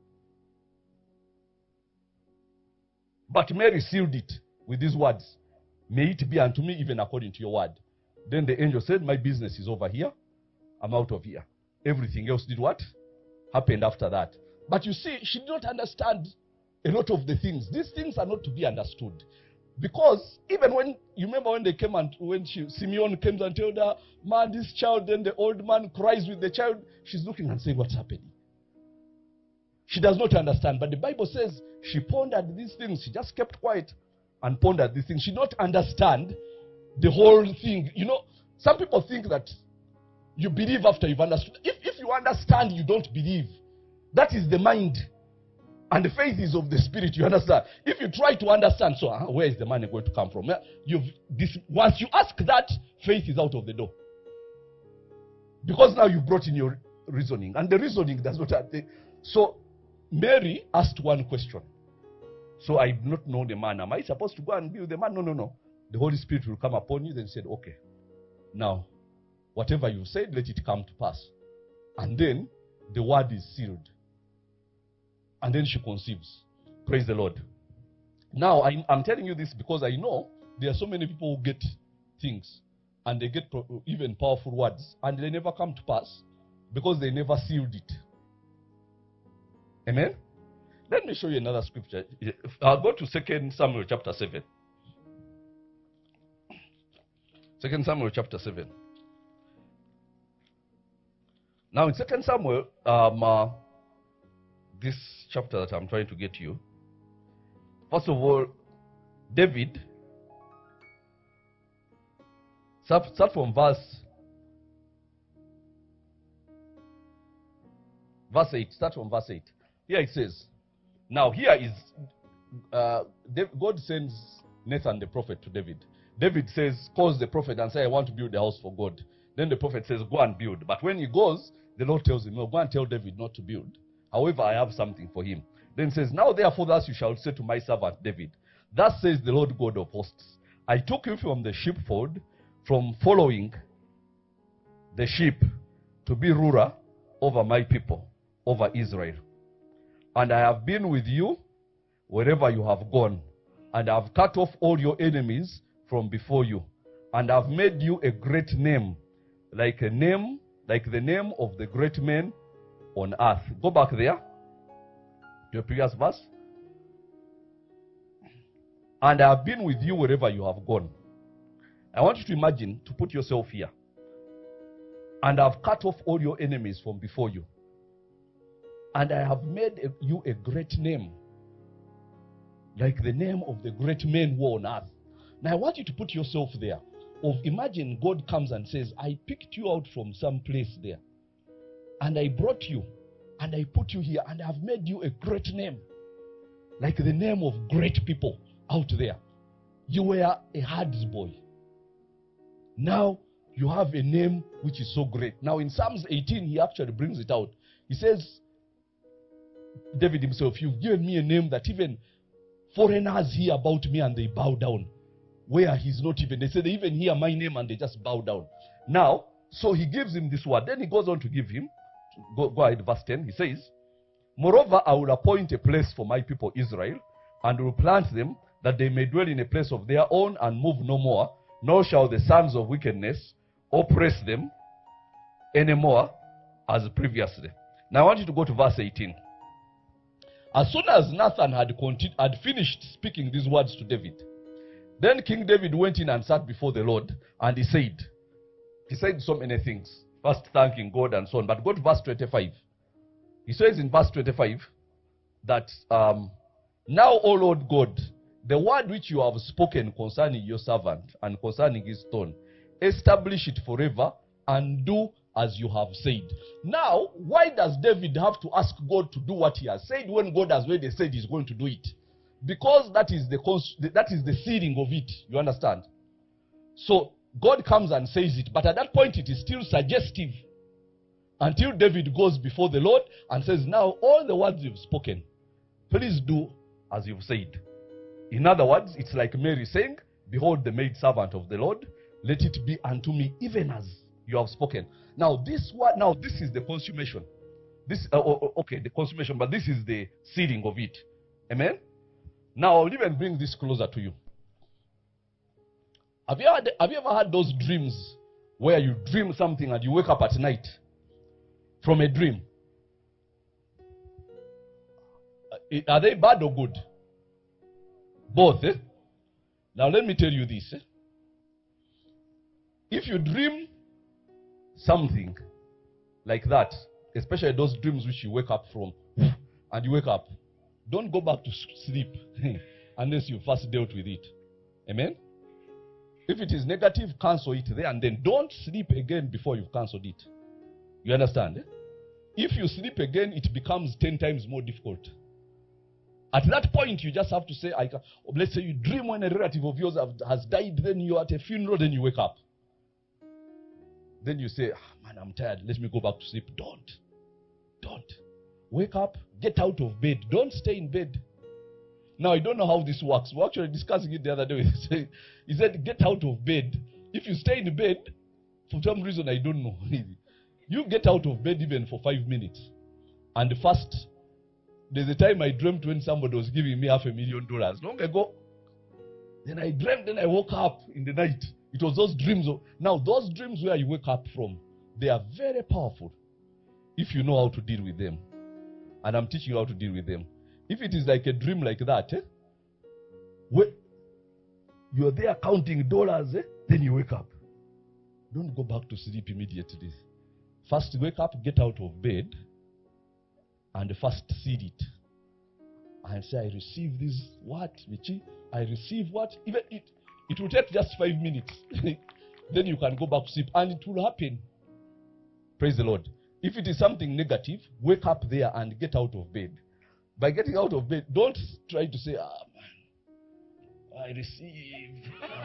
But Mary sealed it with these words. May it be unto me even according to your word. Then the angel said, my business is over here. I'm out of here. Everything else did what? Happened after that. But you see, she did not understand a lot of the things. These things are not to be understood. Because even when, you remember when they came and when Simeon came and told her, man, this child, then the old man cries with the child, she's looking and saying, what's happening? She does not understand. But the Bible says she pondered these things. She just kept quiet and pondered these things. She did not understand the whole thing. You know, some people think that you believe after you've understood. If you understand, you don't believe. That is the mind. And the faith is of the spirit, you understand? If you try to understand, so where is the money going to come from? Once you ask that, faith is out of the door. Because now you brought in your reasoning. And the reasoning does not have the... So, Mary asked one question. So, I do not know the man. Am I supposed to go and be with the man? No. The Holy Spirit will come upon you. Then said, okay. Now, whatever you said, let it come to pass. And then, the word is sealed. And then she conceives. Praise the Lord. Now, I'm telling you this because I know there are so many people who get things and they get even powerful words and they never come to pass because they never sealed it. Amen? Let me show you another scripture. I'll go to 2 Samuel chapter 7. 2 Samuel chapter 7. Now, in 2 Samuel, this chapter that I'm trying to get you. First of all, David, start from verse 8. Start from verse 8. Here it says, now here is, God sends Nathan the prophet to David. David says, calls the prophet and say, I want to build a house for God. Then the prophet says, go and build. But when he goes, the Lord tells him, no, go and tell David not to build. However, I have something for him. Then says, now therefore thus you shall say to my servant David, thus says the Lord God of hosts, I took you from the sheepfold, from following the sheep, to be ruler over my people, over Israel. And I have been with you wherever you have gone, and I have cut off all your enemies from before you, and I have made you a great name, like the name of the great men on earth. Go back there to the previous verse. and I have been with you wherever you have gone. I want you to imagine, to put yourself here. And I have cut off all your enemies from before you. And I have made you a great name, like the name of the great men who are on earth. Now I want you to put yourself there. Imagine God comes and says, I picked you out from some place there. And I brought you. And I put you here. And I have made you a great name, like the name of great people out there. You were a hard's boy. Now you have a name which is so great. Now in Psalms 18, he actually brings it out. He says, David himself, you've given me a name that even foreigners hear about me and they bow down. Where he's not even. They say they even hear my name and they just bow down. Now, so he gives him this word. Then he goes on to give him. Go ahead, verse 10. He says, moreover, I will appoint a place for my people Israel, and will plant them, that they may dwell in a place of their own and move no more, nor shall the sons of wickedness oppress them anymore as previously. Now I want you to go to verse 18. As soon as Nathan had finished speaking these words to David, then King David went in and sat before the Lord, and he said so many things. First thanking God and so on. But go to verse 25. He says in verse 25 that, now, O Lord God, the word which you have spoken concerning your servant and concerning his throne, establish it forever and do as you have said. Now, why does David have to ask God to do what he has said when God has already said he's going to do it? Because that is the sealing of it. You understand? So God comes and says it, but at that point it is still suggestive until David goes before the Lord and says, now all the words you've spoken, please do as you've said. In other words, it's like Mary saying, behold the maidservant of the Lord, let it be unto me even as you have spoken. Now this is the consummation. The consummation, but this is the sealing of it. Amen? Now I'll even bring this closer to you. Have you ever had those dreams where you dream something and you wake up at night from a dream? Are they bad or good? Both. Now let me tell you this. If you dream something like that, especially those dreams which you wake up from, and you wake up, don't go back to sleep unless you first dealt with it. Amen? If it is negative, cancel it there and then. Don't sleep again before you've cancelled it. You understand? If you sleep again, it becomes 10 times more difficult. At that point, you just have to say, let's say you dream when a relative of yours has died, then you're at a funeral, then you wake up. Then you say, man, I'm tired, let me go back to sleep. Don't. Wake up, get out of bed. Don't stay in bed. Now, I don't know how this works. We were actually discussing it the other day. He said, get out of bed. If you stay in bed, for some reason, I don't know. You get out of bed even for 5 minutes. And first, there's a time I dreamt when somebody was giving me $500,000 long ago. Then I dreamt, then I woke up in the night. It was those dreams. Now, those dreams where you wake up from, they are very powerful if you know how to deal with them. And I'm teaching you how to deal with them. If it is like a dream like that, where you're there counting dollars, then you wake up. Don't go back to sleep immediately. First wake up, get out of bed, and first seed it. And say, I receive this, what, Michi? I receive what? Even it will take just 5 minutes. Then you can go back to sleep, and it will happen. Praise the Lord. If it is something negative, wake up there and get out of bed. By getting out of bed, don't try to say, man, I receive.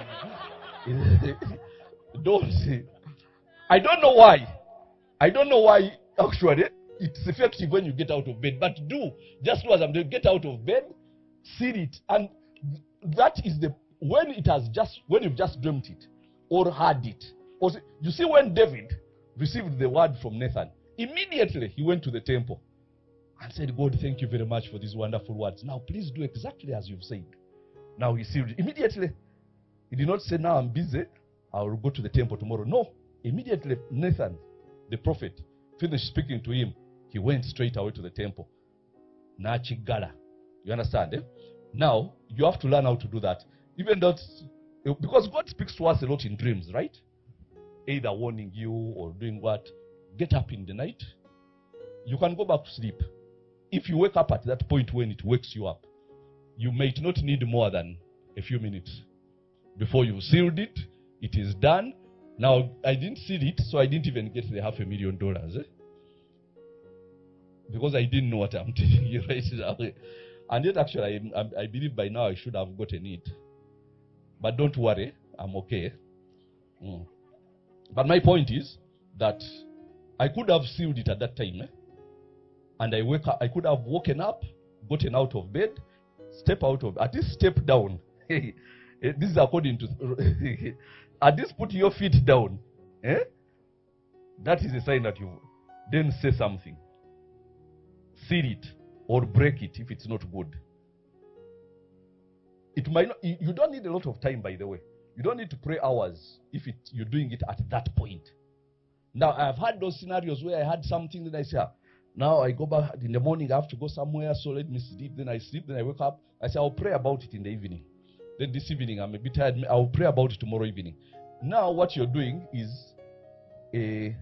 Don't say. I don't know why. Actually, it's effective when you get out of bed. But just do as I'm doing. Get out of bed, seal it. And that is when you've just dreamt it or heard it. You see, when David received the word from Nathan, immediately he went to the temple and said, God, thank you very much for these wonderful words. Now, please do exactly as you've said. Now, he sealed it. Immediately, he did not say, now I'm busy, I will go to the temple tomorrow. No. Immediately, Nathan, the prophet, finished speaking to him. He went straight away to the temple. Nachigala. You understand? Now, you have to learn how to do that. Even that, because God speaks to us a lot in dreams, right? Either warning you or doing what? Get up in the night. You can go back to sleep. If you wake up at that point when it wakes you up, you might not need more than a few minutes. Before you've sealed it, it is done. Now, I didn't seal it, so I didn't even get the $500,000. Because I didn't know what I'm telling you right now. And yet, actually, I believe by now I should have gotten it. But don't worry, I'm okay. But my point is that I could have sealed it at that time. And I could have woken up, gotten out of bed, at least step down. This is according to, at least put your feet down. That is a sign that you then say something. Seal it or break it if it's not good. It might not, you don't need a lot of time, by the way. You don't need to pray hours if you're doing it at that point. Now, I've had those scenarios where I had something that I say, now I go back in the morning, I have to go somewhere, so let me sleep. Then I sleep, then I wake up. I say, I'll pray about it in the evening. Then this evening, I'm a bit tired. I'll pray about it tomorrow evening. Now, what you're doing is a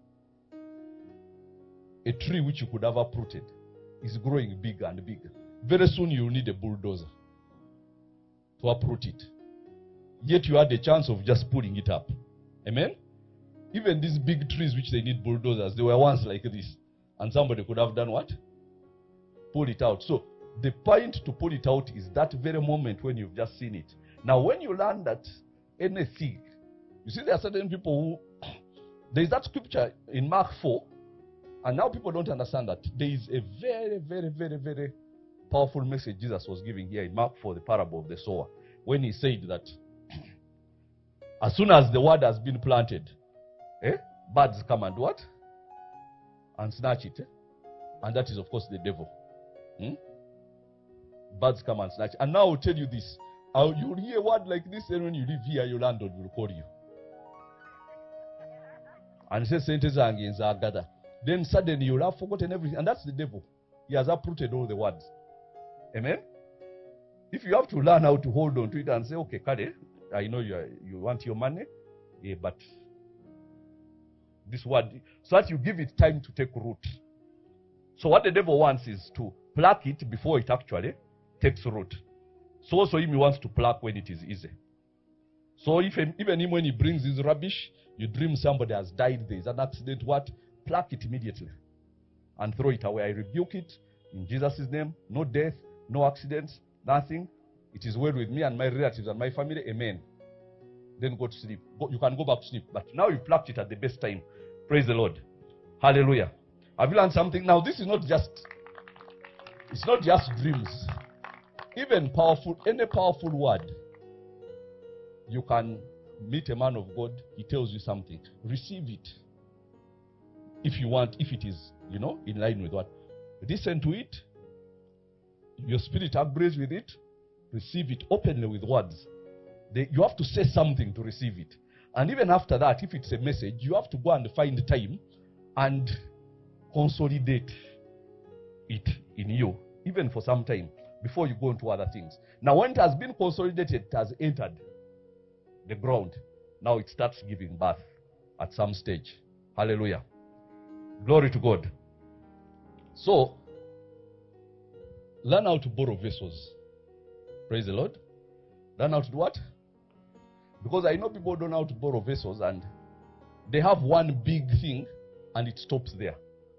tree which you could have uprooted is growing bigger and bigger. Very soon, you'll need a bulldozer to uproot it. Yet you had a chance of just pulling it up. Amen? Even these big trees which they need bulldozers, they were once like this. And somebody could have done what? Pull it out. So the point to pull it out is that very moment when you've just seen it. Now when you learn that anything, you see there are certain people who, there is that scripture in Mark 4, and now people don't understand that. There is a very, very, very, very powerful message Jesus was giving here in Mark 4, the parable of the sower, when he said that as soon as the word has been planted, birds come and what? And snatch it. And that is, of course, the devil. Birds come and snatch. And now I'll tell you this. You'll hear a word like this, and when you leave here, your landlord will call you. And say, sentences are gathered. Then suddenly you'll have forgotten everything. And that's the devil. He has uprooted all the words. Amen? If you have to learn how to hold on to it and say, okay, Kade, I know you want your money, but this word, so that you give it time to take root. So what the devil wants is to pluck it before it actually takes root. So also he wants to pluck when it is easy. So even when he brings his rubbish, you dream somebody has died, there is an accident, what? Pluck it immediately and throw it away. I rebuke it in Jesus' name. No death, no accidents, nothing. It is well with me and my relatives and my family. Amen. Then go to sleep. You can go back to sleep. But now you plucked it at the best time. Praise the Lord. Hallelujah. Have you learned something? Now this is not just, it's not just dreams. Even any powerful word, you can meet a man of God, he tells you something. Receive it. If you want, if it is, in line with what? Listen to it. Your spirit agrees with it. Receive it openly with words. You have to say something to receive it. And even after that, if it's a message, you have to go and find time and consolidate it in you, even for some time, before you go into other things. Now, when it has been consolidated, it has entered the ground. Now it starts giving birth at some stage. Hallelujah. Glory to God. So, learn how to borrow vessels. Praise the Lord. Learn how to do what? Because I know people don't know how to borrow vessels and they have one big thing and it stops there.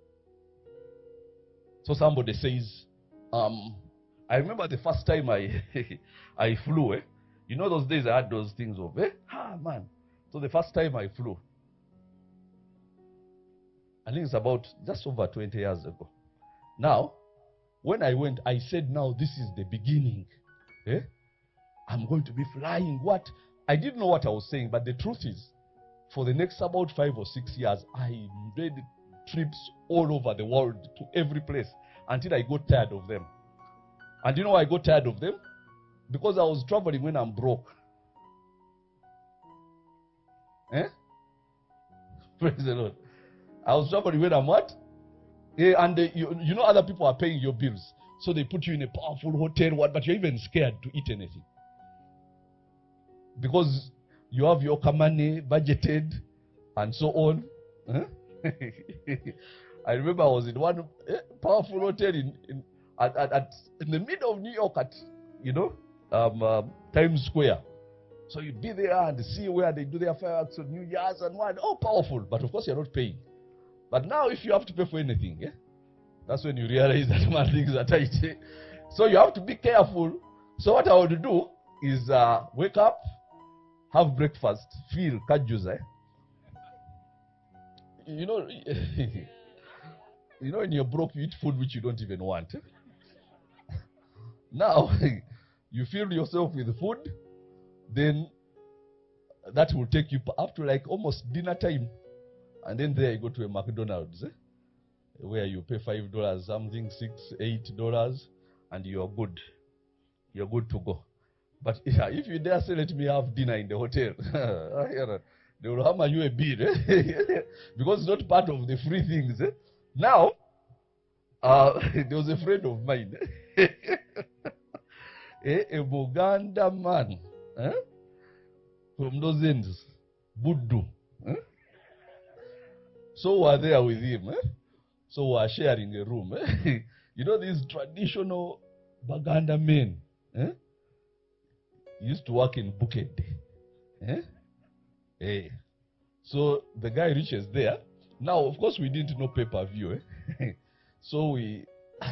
So somebody says, I remember the first time I flew. You know those days I had those things of, man. So the first time I flew, I think it's about just over 20 years ago. Now, when I went, I said, now this is the beginning. I'm going to be flying. What? I didn't know what I was saying, but the truth is, for the next about 5 or 6 years, I made trips all over the world to every place until I got tired of them. And you know why I got tired of them? Because I was traveling when I'm broke. Praise the Lord. I was traveling when I'm what? And you know other people are paying your bills. So they put you in a powerful hotel, but you're even scared to eat anything. Because you have your money budgeted and so on. Huh? I remember I was in one powerful hotel in the middle of New York at, Times Square. So you'd be there and see where they do their fireworks on New Year's and what. Oh, powerful. But of course you're not paying. But now if you have to pay for anything, that's when you realize that things are tight. So you have to be careful. So what I would do is wake up, have breakfast, feel kajuza. When you're broke, you eat food which you don't even want. Now, you fill yourself with food, then that will take you up to like almost dinner time. And then there you go to a McDonald's, where you pay $5 something, $6, $8, and you're good. You're good to go. But if you dare say, let me have dinner in the hotel, they will hammer you a bill, because it's not part of the free things. Now, there was a friend of mine, a Buganda man, from those ends, Budu. So we're there with him. So we're sharing a room. These traditional Baganda men. Used to work in Bukit. So the guy reaches there. Now, of course, we didn't know pay-per-view. So we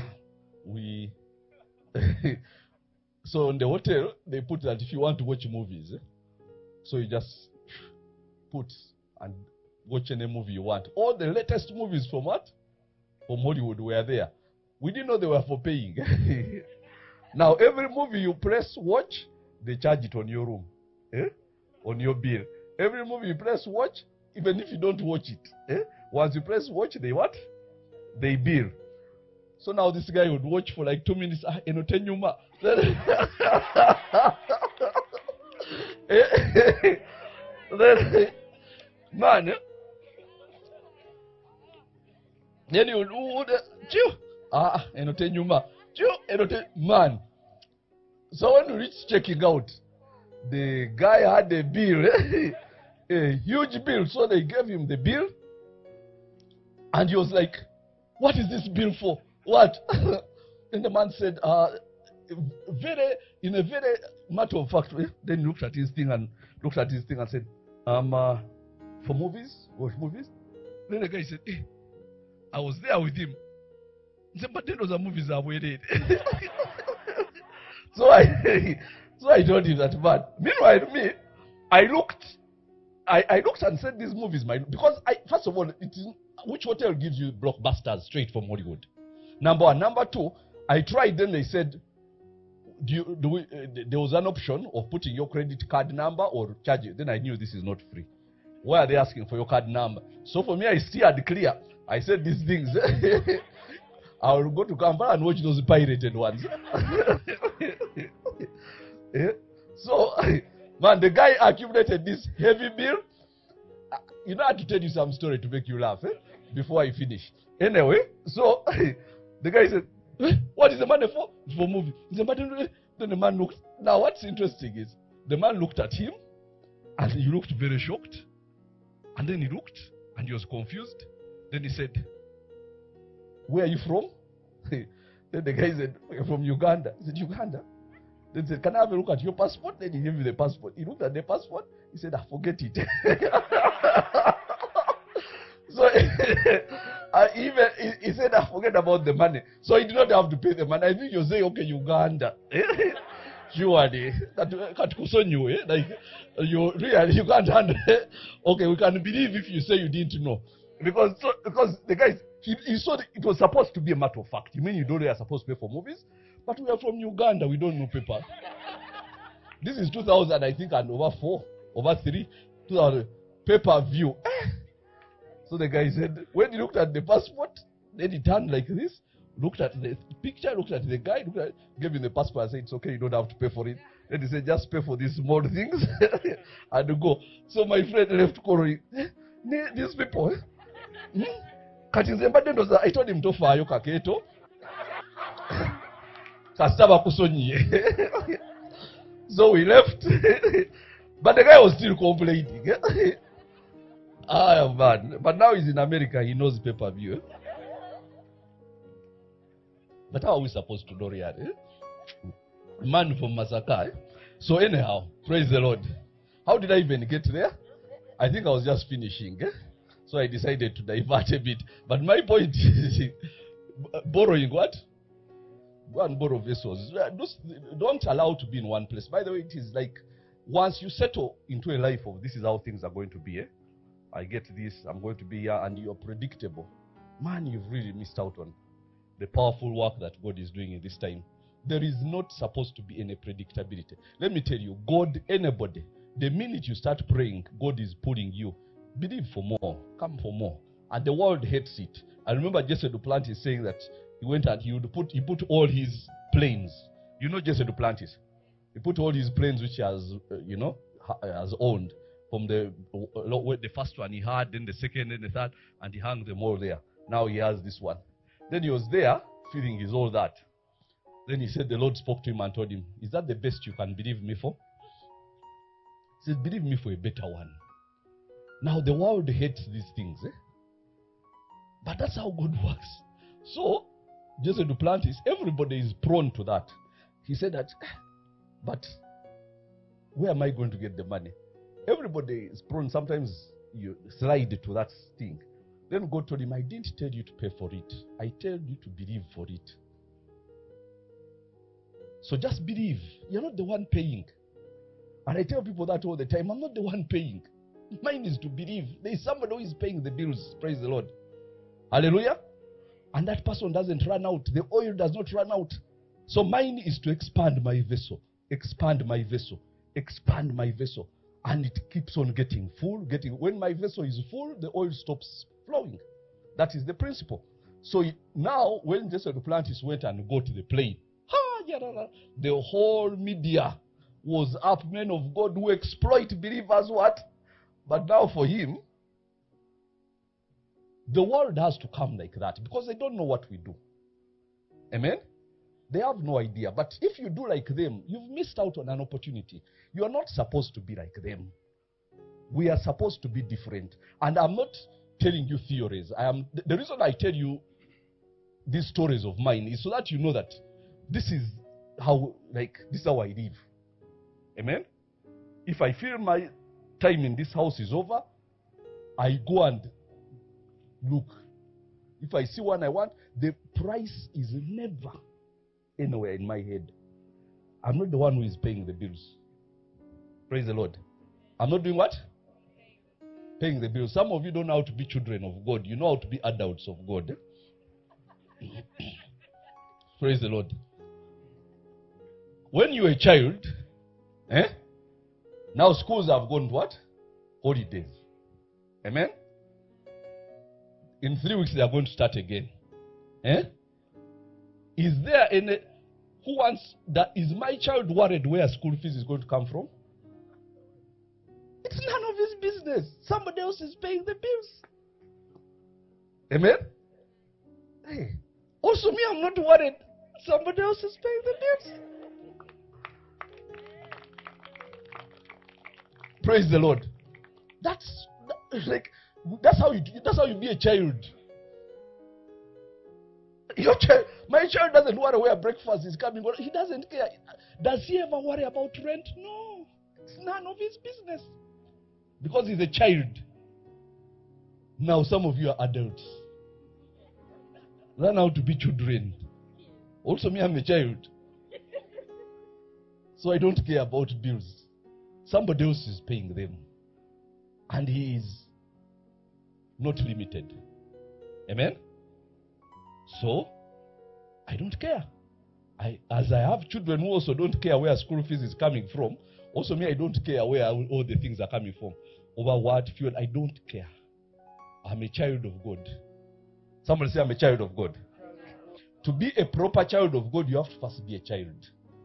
so in the hotel, they put that if you want to watch movies, so you just put and watch any movie you want. All the latest movies from what? From Hollywood were there. We didn't know they were for paying. Now, every movie you press watch, they charge it on your room. On your bill. Every movie you press watch, even if you don't watch it. Once you press watch, they what? They bill. So now this guy would watch for like 2 minutes. Enotenyuma. Man. Then you would enotenyuma. Man. So when we reached checking out, the guy had a bill, a huge bill. So they gave him the bill, and he was like, "What is this bill for? What?" And the man said, in a very matter of fact way, then he looked at his thing and said, for movies? What movies? Then the guy said, I was there with him. He said, but then those are movies I've waited. So I told him that, but meanwhile, I looked and said, these movies might, because first of all, which hotel gives you blockbusters straight from Hollywood? Number one. Number two, I tried, then they said, there was an option of putting your credit card number or charge it. Then I knew this is not free. Why are they asking for your card number? So for me, I steered clear. I said these things. I will go to Kampala and watch those pirated ones. So, man, the guy accumulated this heavy bill. I had to tell you some story to make you laugh before I finish. Anyway, so the guy said, what is the money for? It's for movie. He said, but then the man looked. Now, what's interesting is the man looked at him and he looked very shocked. And then he looked and he was confused. Then he said, where are you from? Then the guy said, we're from Uganda. He said, Uganda? Then he said, can I have a look at your passport? Then he gave me the passport. He looked at the passport. He said, forget it. So he said, forget about the money. So he did not have to pay the money. I think you say, okay, Uganda. Surely. Like, you really, you can't handle it. Okay, we can believe if you say you didn't know. Because the guys, he saw it was supposed to be a matter of fact. You mean you don't are supposed to pay for movies? But we are from Uganda, we don't know paper. This is 2000, I think, and over 3, 2000, pay-per-view. So the guy said, when he looked at the passport, then he turned like this, looked at the picture, looked at the guy, gave him the passport and said, it's okay, you don't have to pay for it. Then he said, just pay for these small things and go. So my friend left calling, these people, I told him to fire Kaketo. Kasaba kusonye. So we left. But the guy was still complaining. Man. But now he's in America. He knows pay-per-view. But how are we supposed to know really? Man from Masaka. So anyhow, praise the Lord. How did I even get there? I think I was just finishing. So I decided to divert a bit. But my point is borrowing what? Go and borrow vessels. Don't allow to be in one place. By the way, it is like once you settle into a life of this is how things are going to be. I get this, I'm going to be here, and you're predictable. Man, you've really missed out on the powerful work that God is doing in this time. There is not supposed to be any predictability. Let me tell you, God, anybody, the minute you start praying, God is pulling you. Believe for more. Come for more. And the world hates it. I remember Jesse Duplantis saying that he went and he put all his planes. You know Jesse Duplantis? He put all his planes which he has, has owned. From the first one he had, then the second, then the third, and he hung them all there. Now he has this one. Then he was there, feeling his all that. Then he said, the Lord spoke to him and told him, is that the best you can believe me for? He said, believe me for a better one. Now the world hates these things. But that's how God works. So, Jesse Duplantis, everybody is prone to that. He said that, but where am I going to get the money? Everybody is prone. Sometimes you slide to that thing. Then God told him, I didn't tell you to pay for it. I told you to believe for it. So just believe. You're not the one paying. And I tell people that all the time. I'm not the one paying. Mine is to believe. There is somebody who is paying the bills. Praise the Lord. Hallelujah. And that person doesn't run out. The oil does not run out. So mine is to expand my vessel. Expand my vessel. Expand my vessel. And it keeps on getting full. When my vessel is full, the oil stops flowing. That is the principle. So now, when Jesse Duplantis went and got to the plane, the whole media was up. Men of God who exploit believers what? But now for him, the world has to come like that because they don't know what we do. Amen? They have no idea. But if you do like them, you've missed out on an opportunity. You are not supposed to be like them. We are supposed to be different. And I'm not telling you theories. The reason I tell you these stories of mine is so that you know that this is how I live. Amen? If I feel my time in this house is over, I go and look. If I see one I want, the price is never anywhere in my head. I'm not the one who is paying the bills. Praise the Lord. I'm not doing what? Paying the bills. Some of you don't know how to be children of God. You know how to be adults of God. Praise the Lord. When you're a child, now schools have gone to what? Holidays. Amen? In 3 weeks they are going to start again. Is there any... Who wants that? Is my child worried where school fees is going to come from? It's none of his business. Somebody else is paying the bills. Amen? Hey. Also me, I'm not worried. Somebody else is paying the bills. Praise the Lord. That's how you be a child. Your child, my child doesn't worry where breakfast is coming. He doesn't care. Does he ever worry about rent? No. It's none of his business. Because he's a child. Now some of you are adults. Learn how to be children. Also me, I'm a child. So I don't care about bills. Somebody else is paying them. And he is not limited. Amen? So, I don't care. As I have children who also don't care where school fees is coming from, also me, I don't care where all the things are coming from. Over what fuel, I don't care. I'm a child of God. Somebody say I'm a child of God. To be a proper child of God, you have to first be a child.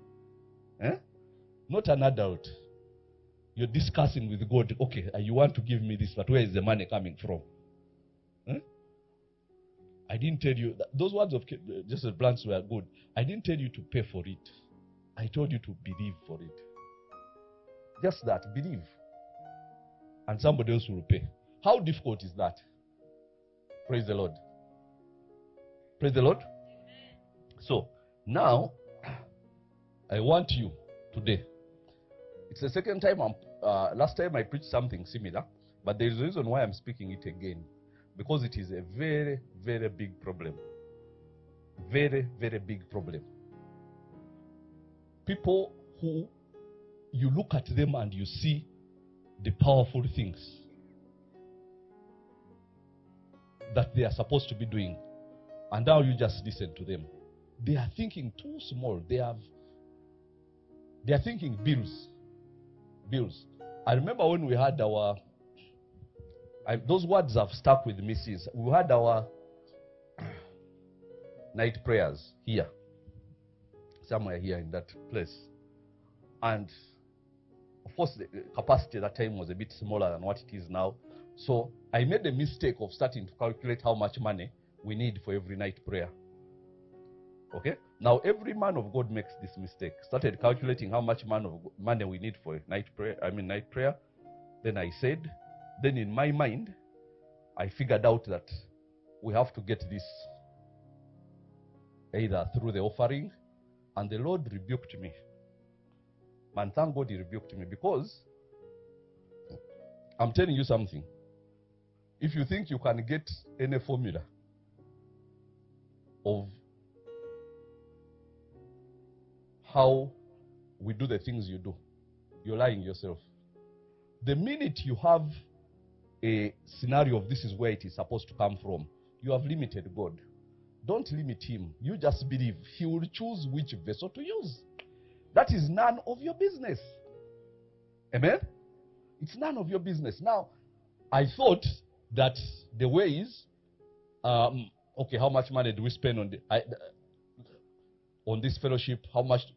Not an adult. You're discussing with God, okay, you want to give me this, but where is the money coming from? I didn't tell you that those words of Justice Blanks were good. I didn't tell you to pay for it. I told you to believe for it. Just that, believe. And somebody else will pay. How difficult is that? Praise the Lord. Praise the Lord. So, now, I want you today. It's the second time last time I preached something similar, but there is a reason why I'm speaking it again. Because it is a very, very big problem. Very, very big problem. People who you look at them and you see the powerful things that they are supposed to be doing, and now you just listen to them. They are thinking too small. They are thinking bills. Bills. I remember when we had our those words have stuck with me since. We had our night prayers here. Somewhere here in that place. And of course the capacity at that time was a bit smaller than what it is now. So I made the mistake of starting to calculate how much money we need for every night prayer. Okay? Now every man of God makes this mistake. Started calculating how much money we need for night prayer. Then I said, then in my mind, I figured out that we have to get this either through the offering, and the Lord rebuked me. Man, thank God he rebuked me, because I'm telling you something. If you think you can get any formula of how we do the things you do, you're lying yourself. The minute you have a scenario of this is where it is supposed to come from, you have limited God. Don't limit him. You just believe he will choose which vessel to use. That is none of your business. Amen? It's none of your business. Now, I thought that the way is, okay, how much money do we spend on this fellowship? How much?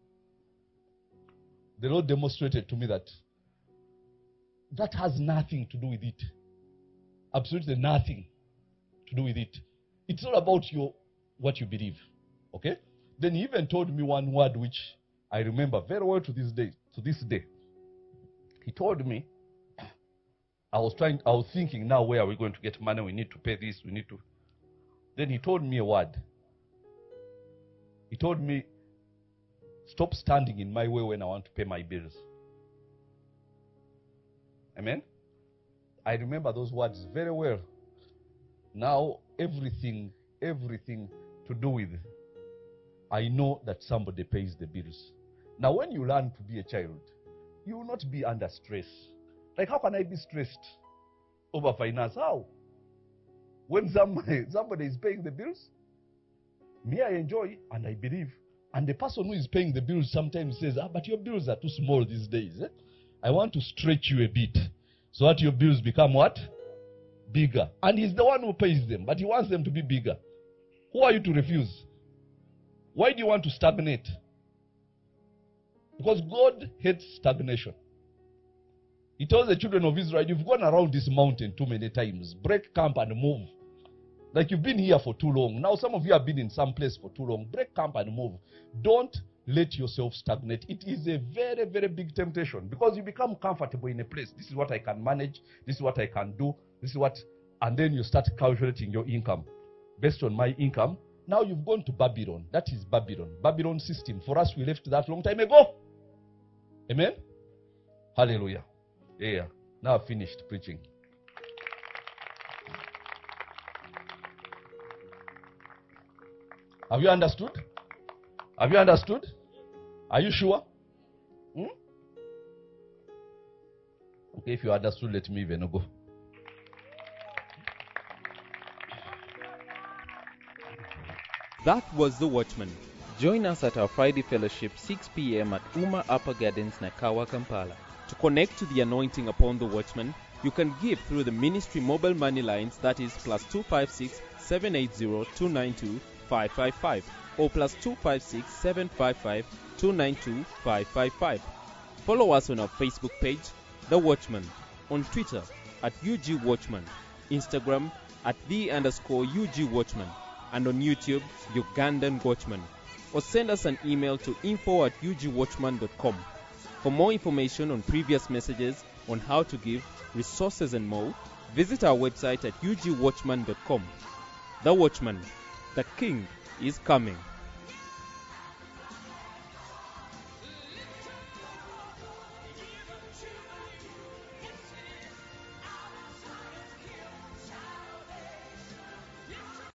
The Lord demonstrated to me that that has nothing to do with it. Absolutely nothing to do with it. It's all about what you believe. Okay? Then he even told me one word which I remember very well to this day. He told me, I was thinking, now where are we going to get money? We need to pay this, Then he told me a word. He told me, stop standing in my way when I want to pay my bills. Amen? I remember those words very well. Now, everything to do with, I know that somebody pays the bills. Now, when you learn to be a child, you will not be under stress. Like, how can I be stressed over finance? How? When somebody is paying the bills, me, I enjoy and I believe. And the person who is paying the bills sometimes says, but your bills are too small these days. I want to stretch you a bit so that your bills become what? Bigger. And he's the one who pays them, but he wants them to be bigger. Who are you to refuse? Why do you want to stagnate? Because God hates stagnation. He tells the children of Israel, you've gone around this mountain too many times. Break camp and move. Like you've been here for too long. Now some of you have been in some place for too long. Break camp and move. Don't let yourself stagnate. It is a very, very big temptation, because you become comfortable in a place. This is what I can manage. This is what I can do. This is what... And then you start calculating your income. Based on my income, now you've gone to Babylon. That is Babylon. Babylon system. For us, we left that long time ago. Amen? Hallelujah. Yeah. Now I've finished preaching. Have you understood? Have you understood? Are you sure? Okay, if you understood, let me even go. That was The Watchman. Join us at our Friday fellowship 6 p.m. at Uma Upper Gardens, Nakawa, Kampala. To connect to the anointing upon The Watchman, you can give through the ministry mobile money lines, that is +256 780 292 555 or +256 755 292 555. Follow us on our Facebook page, The Watchman, on Twitter at UG Watchman, Instagram at @the_UG Watchman, and on YouTube, Ugandan Watchman. Or send us an email to info@ugwatchman.com. For more information on previous messages, on how to give, resources and more, visit our website at ugwatchman.com. The Watchman, the King is coming.